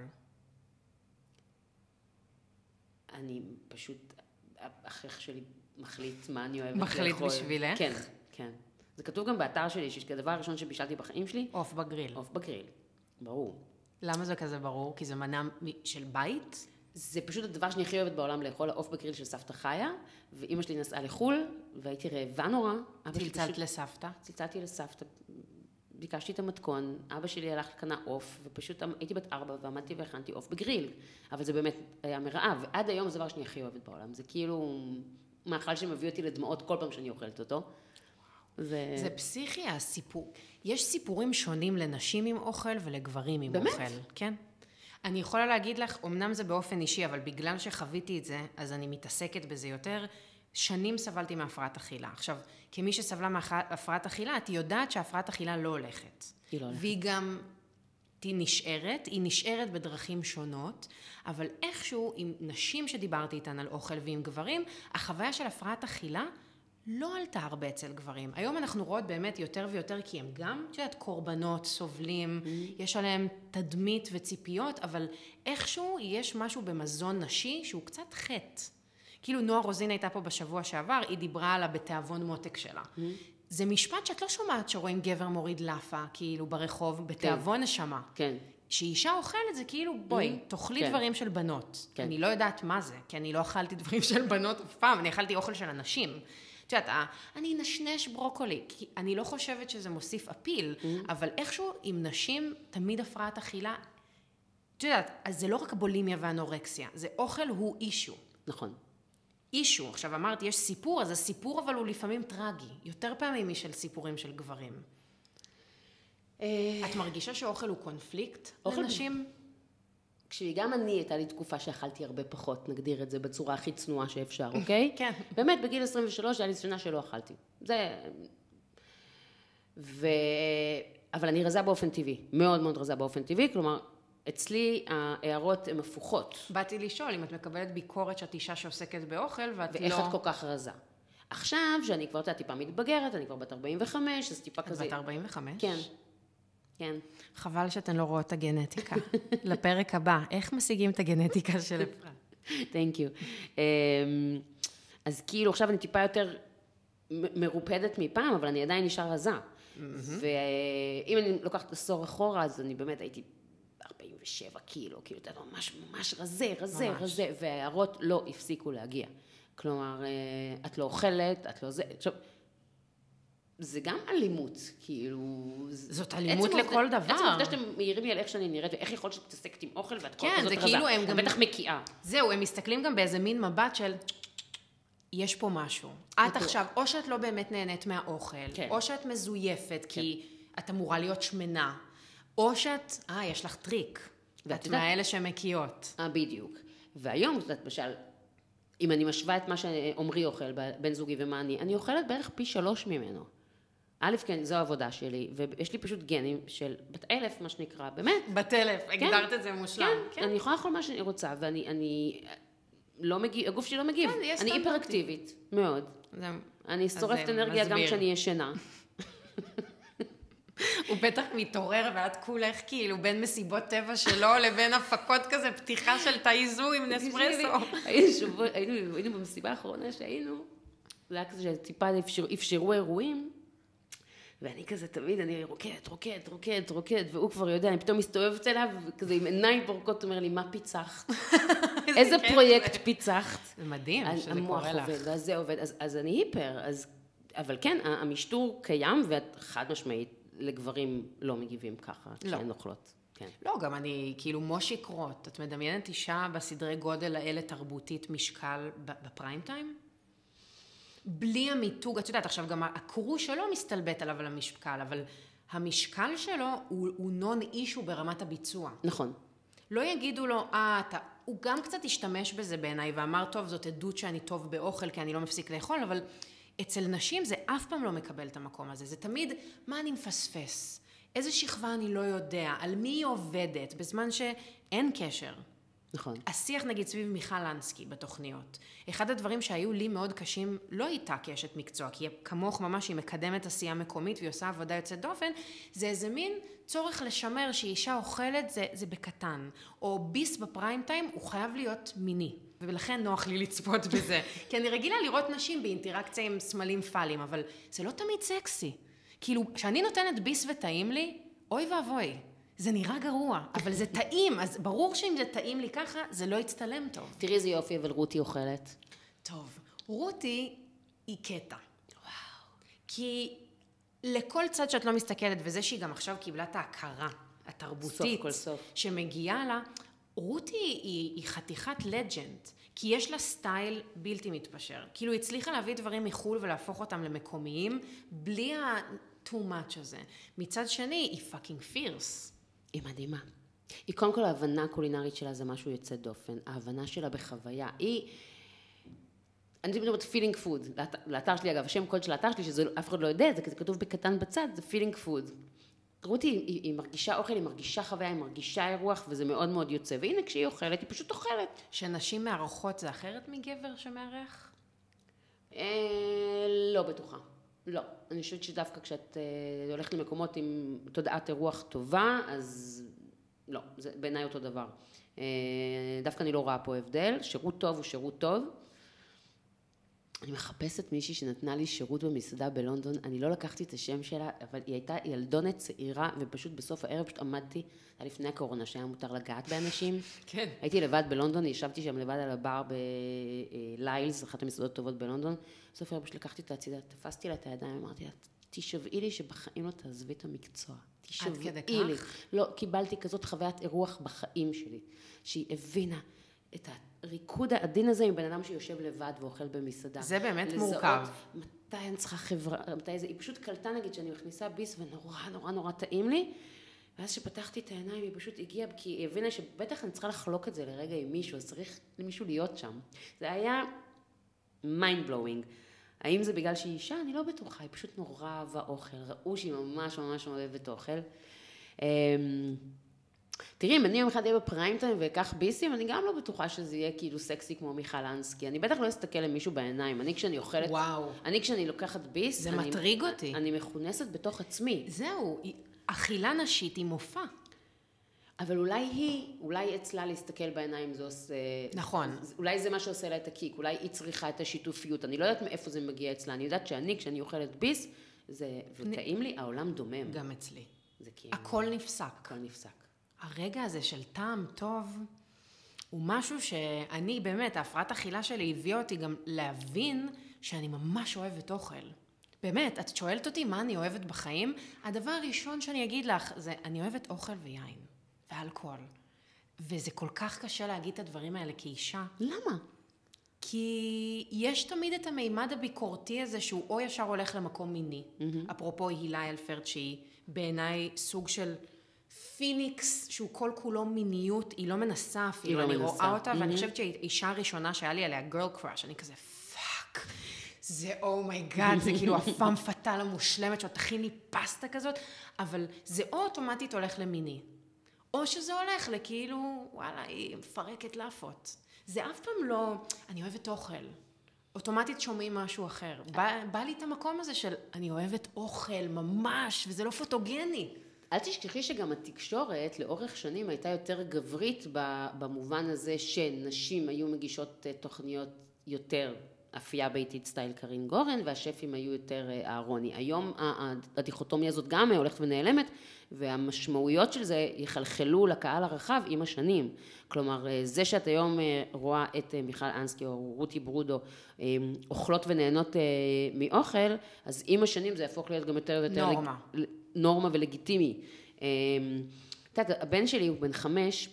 אני פשוט, האח שלי מחליט מה אני אוהבת לאכול. מחליט בשבילך? כן, כן. זה כתוב גם באתר שלי, שכדבר הראשון שבישלתי בחיים שלי. עוף בגריל. עוף בגריל, ברור. למה זה כזה ברור? כי זה מנה של בית? זה פשוט הדבר שאני הכי אוהבת בעולם לאכול, העוף בגריל של סבתא חיה, ואמא שלי נסעה לחול, והייתי רעבה נורא. צלצלת פשוט... לסבתא? צלצלתי לסבתא. ביקשתי את המתכון, אבא שלי הלך לקנה עוף, ופשוט הייתי בת ארבע ועמדתי והכנתי עוף בגריל, אבל זה באמת היה מרעב, ועד היום זה דבר שאני הכי אוהבת בעולם, זה כאילו מאכל שמביא אותי לדמעות כל פעם שאני אוכלת אותו. זה, זה פסיכי, הסיפור. יש סיפורים שונים לנשים עם אוכל ולגברים עם באמת? אוכל. כן. אני יכולה להגיד לך, אמנם זה באופן אישי, אבל בגלל שחוויתי את זה, אז אני מתעסקת בזה יותר. שנים סבלתי מהפרעת אכילה. עכשיו, כמי שסבלה מהפרעת אכילה, את יודעת שהפרעת אכילה לא הולכת. היא לא הולכת. והיא גם, היא נשארת, היא נשארת בדרכים שונות, אבל איכשהו עם נשים שדיברתי איתן על אוכל ועם גברים, החוויה של הפרעת אכילה לא עלתה הרבה אצל גברים. היום אנחנו רואות באמת יותר ויותר, כי הם גם, את יודעת, קורבנות, סובלים, mm. יש עליהם תדמית וציפיות, אבל איכשהו יש משהו במזון נשי שהוא קצת חטא. כאילו נועה רוזין הייתה פה בשבוע שעבר, היא דיברה על בתיאבון מותק שלה. Mm. זה משפט שאת לא שומעת שרואים גבר מוריד לאפה, כאילו ברחוב, בתיאבון נשמה. כן. שאישה אוכלת זה כאילו, בואי, mm. תאכלי כן. דברים של בנות. כן. אני לא יודעת מה זה, כי אני לא אכלתי דברים של בנות אף פעם, אני אכלתי אוכל של אנשים. את יודעת, אני נשנש ברוקולי, כי אני לא חושבת שזה מוסיף אפיל, mm. אבל איכשהו עם נשים תמיד הפרעת אכילה, את יודעת, אז זה לא רק בולימיה ואנורקסיה, זה אוכל הוא אישו. נכון. אישו, עכשיו אמרתי, יש סיפור, אז הסיפור אבל הוא לפעמים טרגי, יותר פעמים משל סיפורים של גברים. את מרגישה שאוכל הוא קונפליקט לנשים? כשגם אני הייתה לי תקופה שאכלתי הרבה פחות, נגדיר את זה בצורה הכי צנועה שאפשר, אוקיי? כן. באמת, בגיל עשרים ושלוש היה לי שנה שלא אכלתי. זה... ו... אבל אני רזה באופן טבעי, מאוד מאוד רזה באופן טבעי, כלומר, אצלי ההערות הן הפוכות. באתי לשאול אם את מקבלת ביקורת שאת אישה שעוסקת באוכל, ואת לא... ואיך את כל כך רזה. עכשיו, שאני כבר טיפה מתבגרת, אני כבר בת ארבעים וחמש, אז טיפה כזה... את בת ארבעים וחמש? כן. כן. חבל שאתן לא רואות את הגנטיקה. לפרק הבא, איך משיגים את הגנטיקה של אפרת? Thank you. אז כאילו, עכשיו אני טיפה יותר מרופדת מפעם, אבל אני עדיין נשאר רזה. ואם אני לוקחת עשור אחורה, אז אני באמת הייתי ארבעים ושבע קילו, כאילו, אתה ממש ממש רזה, רזה, רזה, וההערות לא הפסיקו להגיע. כלומר, את לא אוכלת, את לא זה... עכשיו, זה גם אלימות, כאילו... זאת אלימות לכל דבר. עצם העובדה שאתם מעירים לי על איך שאני נראית, ואיך יכול שתתעסקת עם אוכל, ואת כל כן, כזאת זה רזה. כאילו הם את גם... בטח מקיאה. זהו, הם מסתכלים גם באיזה מין מבט של... יש פה משהו. את עכשיו, או שאת לא באמת נהנית מהאוכל, כן. או שאת מזויפת, כי את אמורה להיות שמנה, או שאת... אה, יש לך טריק. ואת יודעת- מהאלה שמקיאות. אה, בדיוק. והיום, את יודעת, למשל, אם אני משווה את מה שעומרי אוכל, בן זוגי ומה אני, אני אוכלת בערך פי שלוש ממנו. א', כן, זו העבודה שלי, ויש לי פשוט גנים של בת אלף, מה שנקרא, באמת. בטלף, הגדרת את זה מושלם. כן, אני יכולה לאכול מה שאני רוצה, ואני אני לא מגיב, הגוף שלי לא מגיב. כן, יש אני סטנדרטים. היפראקטיבית, מאוד. זה... אני שורפת זה אנרגיה גם מסביר. כשאני ישנה. הוא בטח מתעורר ואת כולך כאילו בין מסיבות טבע שלו לבין הפקות כזה, פתיחה של טייזו עם נספרסו. היינו היינו במסיבה האחרונה שהיינו, זה היה כזה שטיפה אפשר- אפשרו אירועים, ואני כזה תמיד, אני רוקדת, רוקדת, רוקדת, רוקדת, והוא כבר יודע, אני פתאום מסתובבת אליו, כזה עם עיניים פורקות, אומר לי, מה פיצחת? איזה כיף פרויקט זה. פיצחת? זה מדהים שזה המוח קורה לך. עובד, ואז זה עובד, אז, אז אני היפר, אז, אבל כן, המשטור קיים, ואת חד משמעית לגברים לא מגיבים ככה, לא. כשהן אוכלות. כן. לא, גם אני, כאילו, מושי קרוט, את מדמיינת אישה בסדרי גודל האלה תרבותית משקל בפריים טיים? בלי המיתוג, את יודעת, עכשיו גם הקרו שלו מסתלבט עליו על המשקל, אבל המשקל שלו הוא, הוא נון אישו ברמת הביצוע. נכון. לא יגידו לו, אה, אתה, הוא גם קצת השתמש בזה בעיניי, ואמר, טוב, זאת עדות שאני טוב באוכל, כי אני לא מפסיק לאכול, אבל אצל נשים זה אף פעם לא מקבל את המקום הזה. זה תמיד, מה אני מפספס? איזה שכבה אני לא יודע? על מי היא עובדת? בזמן שאין קשר. נכון. השיח נגיד סביב מיכל לנסקי בתוכניות. אחד הדברים שהיו לי מאוד קשים, לא איתה כאשת מקצוע, כי כמוך ממש היא מקדמת עשייה מקומית והיא עושה עבודה יוצאת דופן, זה איזה מין צורך לשמר שאישה אוכלת זה, זה בקטן. או ביס בפריים טיים הוא חייב להיות מיני. ולכן נוח לי לצפות בזה. כי אני רגילה לראות נשים באינטראקציה עם סמלים פאליים, אבל זה לא תמיד סקסי. כאילו, כשאני נותנת ביס וטעים לי, אוי ואבוי. זה נראה גרוע, אבל זה טעים, אז ברור שאם זה טעים לי ככה, זה לא יצטלם טוב. תראי איזה יופי, אבל רותי אוכלת. טוב, רותי היא קטע. וואו. כי לכל צד שאת לא מסתכלת, וזה שהיא גם עכשיו קיבלה את ההכרה התרבותית, סוף כל סוף. שמגיעה לה, רותי היא, היא חתיכת לג'נד, כי יש לה סטייל בלתי מתפשר. כאילו היא הצליחה להביא דברים מחול ולהפוך אותם למקומיים, בלי ה-too much הזה. מצד שני, היא פאקינג פירס. היא מדהימה. היא קודם כל ההבנה הקולינרית שלה זה משהו יוצא דופן. ההבנה שלה בחוויה. היא... אני מדברת פילינג פוד. לאתר שלי אגב, השם קוד של האתר שלי, שזה אף אחד לא יודע, זה כתוב בקטן בצד, זה פילינג פוד. רותי, היא, היא מרגישה אוכל, היא מרגישה חוויה, היא מרגישה אירוח, וזה מאוד מאוד יוצא. והנה כשהיא אוכלת, היא פשוט אוכלת. שנשים מארחות זה אחרת מגבר שמארח? אה, לא בטוחה. לא. אני חושבת שדווקא כשאת אה, הולכת למקומות עם תודעת אירוח טובה, אז לא, זה בעיניי אותו דבר. אה, דווקא אני לא רואה פה הבדל. שירות טוב הוא שירות טוב. אני מחפשת מישהי שנתנה לי שירות במסעדה בלונדון, אני לא לקחתי את השם שלה, אבל היא הייתה ילדונת צעירה, ופשוט בסוף הערב פשוט עמדתי, היה לפני הקורונה שהיה מותר לגעת באנשים. כן. הייתי לבד בלונדון, ישבתי שם לבד על הבר בליילס, אחת המסעדות טובות בלונדון, בסוף הערב פשוט לקחתי את הצידה, תפסתי לה את הידיים, אמרתי לה, תשבעי לי שבחיים לא תעזבי את המקצוע. תשבעי לי. לא, קיבלתי כזאת חוויית אירוח בחיים שלי, שהיא הבינה את הריקוד העדין הזה עם בן אדם שיושב לבד ואוכל במסעדה. זה באמת לזהות מורכב. מתי אני צריכה חברה, מתי זה, היא פשוט קלטה נגיד שאני מכניסה ביס ונורא נורא נורא טעים לי, ואז שפתחתי את העיניים היא פשוט הגיעה, כי היא הבינה שבטח אני צריכה לחלוק את זה לרגע עם מישהו, אז צריך למישהו להיות שם. זה היה mind blowing. האם זה בגלל שהיא אישה? אני לא בטוחה, היא פשוט נורא אהבה אוכל, ראו שהיא ממש ממש אוהבת אוכל. תראי, אם אני יום אחד אהיה בפריים טיים ואקח ביסים, אני גם לא בטוחה שזה יהיה כאילו סקסי כמו מיכל לנסקי. אני בטח לא אסתכל למישהו בעיניים. אני כשאני אוכלת... וואו. אני כשאני לוקחת ביס... זה אני, מטריג אותי. אני מכונסת בתוך עצמי. זהו, אכילה נשית היא מופע. אבל אולי היא, אולי אצלה להסתכל בעיניים זה עושה... נכון. אולי זה מה שעושה לה את הקיק, אולי היא צריכה את השיתופיות. אני לא יודעת מאיפה זה מגיע אצלה. אני יודעת שאני, כשאני אוכלת ביס, זה... וטעים לי, העולם דומם. גם אצלי. זה כאילו... הכל נפסק. הכל נפסק. הרגע הזה של טעם טוב, הוא משהו שאני באמת, ההפרעת אכילה שלי הביאה אותי גם להבין שאני ממש אוהבת אוכל. באמת, את שואלת אותי מה אני אוהבת בחיים? הדבר הראשון שאני אגיד לך זה, אני אוהבת אוכל ויין, ואלכוהול. וזה כל כך קשה להגיד את הדברים האלה כאישה. למה? כי יש תמיד את המימד הביקורתי הזה, שהוא או ישר הולך למקום מיני. Mm-hmm. אפרופו הילה אלפרד, שהיא בעיניי סוג של פיניקס, שהוא כל כולו מיניות, היא לא מנסה אפילו, לא אני מנסה. רואה אותה, Mm-hmm. ואני חושבת שהיא אישה הראשונה שהיה לי עליה גרל קראש, אני כזה, פאק, זה אומייגאד, זה כאילו הפאם פטל המושלמת, שעוד תכין לי פסטה כזאת, אבל זה או אוטומטית הולך למיני, או שזה הולך לכאילו, וואלה, היא מפרקת לאפות. זה אף פעם לא, אני אוהבת אוכל. אוטומטית שומעים משהו אחר. בא, בא לי את המקום הזה של, אני אוהבת אוכל ממש, וזה לא פוטוגני. אל תשכחי שגם התקשורת לאורך שנים הייתה יותר גברית במובן הזה שנשים היו מגישות תוכניות יותר אפייה ביתית סטייל קרין גורן, והשפים היו יותר אהרוני. היום הדיכוטומיה הזאת גם הולכת ונעלמת, והמשמעויות של זה יחלחלו לקהל הרחב עם השנים. כלומר, זה שאת היום רואה את מיכל אנסקי או רותי ברודו אוכלות ונהנות מאוכל, אז עם השנים זה יהפוך להיות גם יותר ויותר נורמה. לג... נורמה ולגיטימי. את יודעת, הבן שלי הוא בן חמש,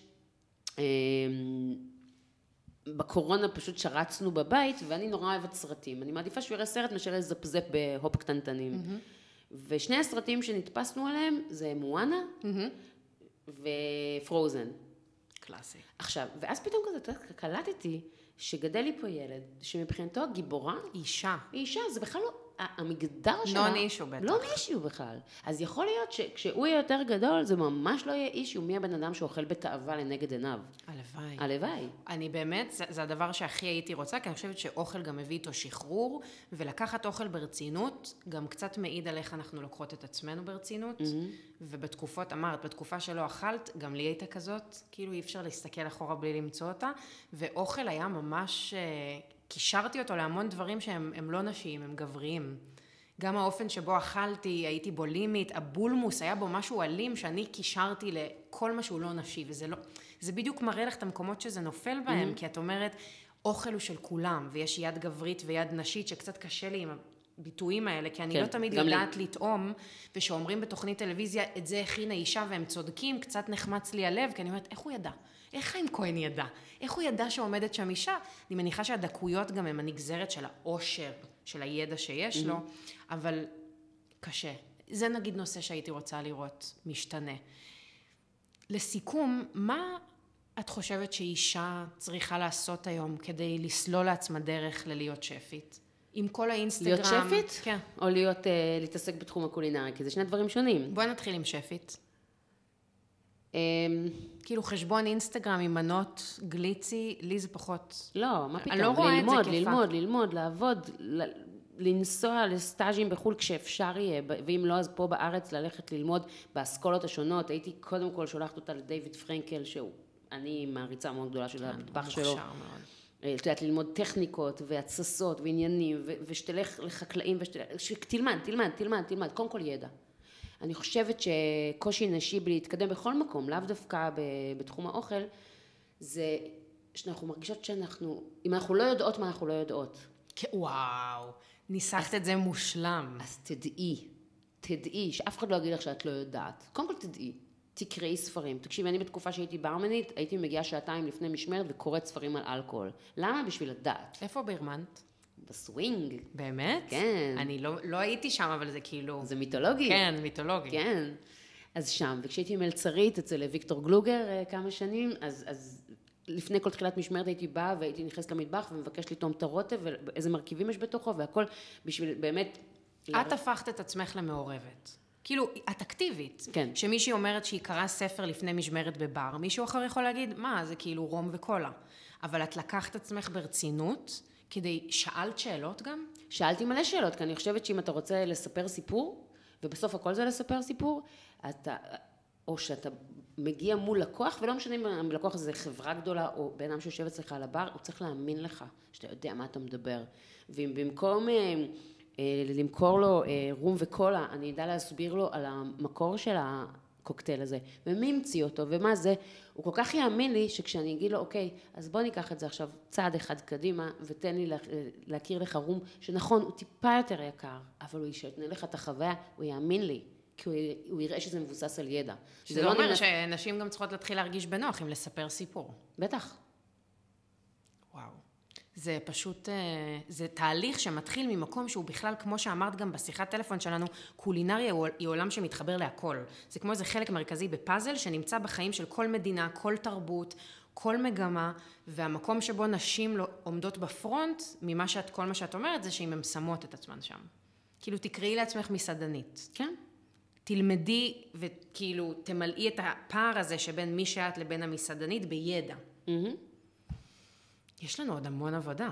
בקורונה פשוט שרצנו בבית, ואני נורא אוהבת סרטים. אני מעדיפה שהוא יראה סרט מאשר לזפזפ בהופ קטנטנים. Mm-hmm. ושני הסרטים שנתפסנו עליהם זה מואנה mm-hmm. ופרוזן. קלאסי. עכשיו, ואז פתאום כזה קלטתי שגדל לי פה ילד, שמבחינתו הגיבורה, אישה. היא אישה, זה בכלל לא, המגדר שלה, לא נישו בטח. לא נישו בכלל. אז יכול להיות שכשהוא יהיה יותר גדול, זה ממש לא יהיה אישו, מי הבן אדם שאוכל בתאווה לנגד עיניו. הלוואי. הלוואי. אני באמת, זה, זה הדבר שהכי הייתי רוצה, כי אני חושבת שאוכל גם מביא איתו שחרור, ולקחת אוכל ברצינות, גם קצת מעיד על איך אנחנו לוקחות את עצמנו ברצינות, mm-hmm. ובתקופות, אמרת, בתקופה שלא אכלת, גם לי הייתה כזאת, כאילו אי אפשר להסתכל אחורה בלי למצוא אותה, ואוכל היה ממש, קישרתי אותו להמון דברים שהם הם לא נשיים, הם גבריים. גם האופן שבו אכלתי, הייתי בולימית, הבולמוס, היה בו משהו אלים שאני קישרתי לכל מה שהוא לא נשי, וזה לא, זה בדיוק מראה לך את המקומות שזה נופל בהם, mm-hmm. כי את אומרת, אוכל הוא של כולם, ויש יד גברית ויד נשית, שקצת קשה לי עם הביטויים האלה, כי אני כן, לא תמיד יודעת לי. לטעום, ושאומרים בתוכנית טלוויזיה, את זה הכינה אישה והם צודקים, קצת נחמץ לי הלב, כי אני אומרת, איך הוא ידע? איך חיים כהן ידע? איך הוא ידע שעומדת שם אישה? אני מניחה שהדקויות גם הם הנגזרת של העושר, של הידע שיש mm-hmm. לו, אבל קשה. זה נגיד נושא שהייתי רוצה לראות משתנה. לסיכום, מה את חושבת שאישה צריכה לעשות היום כדי לסלול לעצמה דרך ללהיות שפית? עם כל האינסטגרם... להיות שפית? כן. או להיות, uh, להתעסק בתחום הקולינרי? כי זה שני דברים שונים. בואי נתחיל עם שפית. Um, כאילו חשבון אינסטגרם עם מנות גליצי, לי זה פחות... לא, מה פתאום? אני לא רואה ללמוד, את זה כפה. ללמוד, ללמוד, לעבוד, ל... לנסוע לסטאז'ים בחול כשאפשר יהיה, ואם לא, אז פה בארץ ללכת ללמוד באסכולות השונות. הייתי קודם כל שולחת אותה לדיוויד פרנקל, שהוא, אני מעריצה מאוד גדולה של המטבח שלו. מוכשר מאוד. את יודעת, ללמוד טכניקות והצסות ועניינים, ו- ושתלך לחקלאים, ושתלמד, תלמד, תלמד, תלמד, קודם כל ידע. אני חושבת שקושי נשי בלהתקדם בכל מקום, לאו דווקא ב- בתחום האוכל, זה שאנחנו מרגישות שאנחנו, אם אנחנו לא יודעות מה אנחנו לא יודעות. וואו, ניסחת את זה מושלם. אז תדעי, תדעי, שאף אחד לא יגיד לך שאת לא יודעת. קודם כל תדעי, תקראי ספרים. תקשיבי, אני בתקופה שהייתי ברמנית, הייתי מגיעה שעתיים לפני משמרת וקוראת ספרים על אלכוהול. למה? בשביל לדעת. איפה בירמנט? בסווינג. באמת? כן. אני לא, לא הייתי שם, אבל זה כאילו... זה מיתולוגי. כן, מיתולוגי. כן. אז שם, וכשהייתי מלצרית אצל ויקטור גלוגר כמה שנים, אז, אז לפני כל תחילת משמרת הייתי באה והייתי נכנסת למטבח ומבקש לטעום את הרוטב ואיזה מרכיבים יש בתוכו והכל בשביל באמת... את הפכת את עצמך למעורבת. כאילו, את אקטיבית. כן. שמישהי אומרת שהיא קראה ספר לפני משמרת בבר, מישהו אחר יכול להגיד, מה, זה כאילו רום וקולה. אבל את לקחת עצמך ברצינות, כדי, שאלת שאלות גם? שאלתי מלא שאלות, כי אני חושבת שאם אתה רוצה לספר סיפור, ובסוף הכל זה לספר סיפור, אתה, או שאתה מגיע מול לקוח, ולא משנה אם הלקוח הזה חברה גדולה, או בן אדם שיושב אצלך על הבר, הוא צריך להאמין לך, שאתה יודע מה אתה מדבר. ואם במקום למכור לו רום וקולה, אני אדע להסביר לו על המקור של הקוקטייל הזה, ומי המציא אותו, ומה זה, הוא כל כך יאמין לי, שכשאני אגיד לו, אוקיי, אז בוא ניקח את זה עכשיו צעד אחד קדימה, ותן לי להכיר לך רום, שנכון, הוא טיפה יותר יקר, אבל הוא ישתנה לך את החוויה, הוא יאמין לי, כי הוא, הוא יראה שזה מבוסס על ידע. שזה לא אומר שנשים גם צריכות להתחיל להרגיש בנוח עם לספר סיפור. בטח. וואו. זה פשוט, זה תהליך שמתחיל ממקום שהוא בכלל, כמו שאמרת גם בשיחת טלפון שלנו, קולינריה היא עולם שמתחבר להכל. זה כמו איזה חלק מרכזי בפאזל שנמצא בחיים של כל מדינה, כל תרבות, כל מגמה, והמקום שבו נשים עומדות בפרונט, ממה שאת, כל מה שאת אומרת, זה שאם הן שמות את עצמן שם. כאילו, תקראי לעצמך מסעדנית. כן. תלמדי וכאילו, תמלאי את הפער הזה שבין מי שאת לבין המסעדנית בידע. Mm-hmm. יש לנו עוד המון עבודה.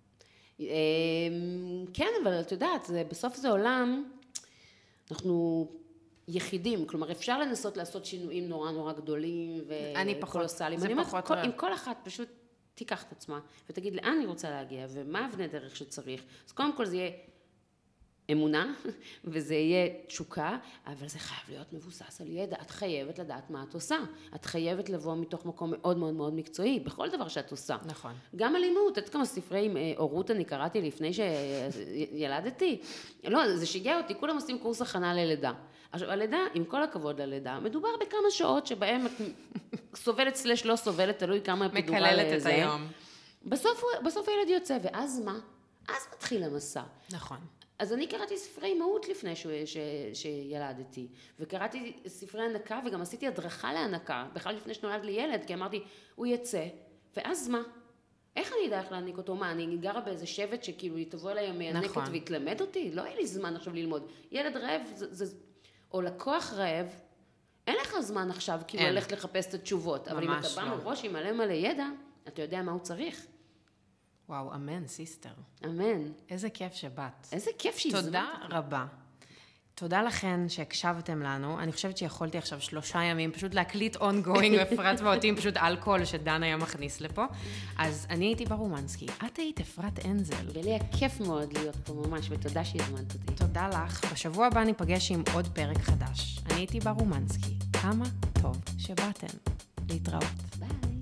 כן, אבל את יודעת, בסוף זה עולם, אנחנו יחידים, כלומר אפשר לנסות לעשות שינויים נורא נורא גדולים וקולוסליים. זה פחות רע. אם כל אחת פשוט תיקח את עצמה ותגיד לאן אני רוצה להגיע ומה אבני דרך שצריך, אז קודם כל זה יהיה אמונה, וזה יהיה תשוקה, אבל זה חייב להיות מבוסס על ידע. את חייבת לדעת מה את עושה. את חייבת לבוא מתוך מקום מאוד מאוד מאוד מקצועי, בכל דבר שאת עושה. נכון. גם אלימות, את כמה ספרי עם אורות אני קראתי לפני שילדתי. לא, זה שיגע אותי, כולם עושים קורס הכנה ללידה. עכשיו, הלידה, עם כל הכבוד ללידה, מדובר בכמה שעות שבהם את סובלת סלש לא סובלת, תלוי כמה פידורה לזה. מקללת את היום. בסוף, בסוף הילד יוצא, ואז מה? אז מתחיל המסע. נכון. אז אני קראתי ספרי מהות לפני ש... ש... שילדתי, וקראתי ספרי הנקה, וגם עשיתי הדרכה להנקה, בכלל לפני שנולד לי ילד, כי אמרתי, הוא יצא, ואז מה? איך אני יודע איך להעניק אותו? מה, אני גרה באיזה שבט שכאילו תבוא אליי המענקת נכון. והתלמד אותי? לא היה לי זמן עכשיו ללמוד. ילד רעב, זה... זה... או לקוח רעב, אין לך זמן עכשיו כאילו ללכת לחפש את התשובות, אבל אם אתה בא לא. מראש עם מלא מלא ידע, אתה יודע מה הוא צריך. וואו, אמן, סיסטר. אמן. איזה כיף שבאת. איזה כיף שהזמנת. תודה רבה. תודה לכן שהקשבתם לנו. אני חושבת שיכולתי עכשיו שלושה ימים פשוט להקליט ongoing אפרת ואותי, פשוט אלכוהול שדן היה מכניס לפה. אז אני הייתי ברומנסקי, את היית אפרת אנזל. ולי היה כיף מאוד להיות פה ממש, ותודה שהזמנת אותי. תודה לך. בשבוע הבא ניפגש עם עוד פרק חדש. אני הייתי ברומנסקי. כמה טוב שבאתם. להתראות. ביי.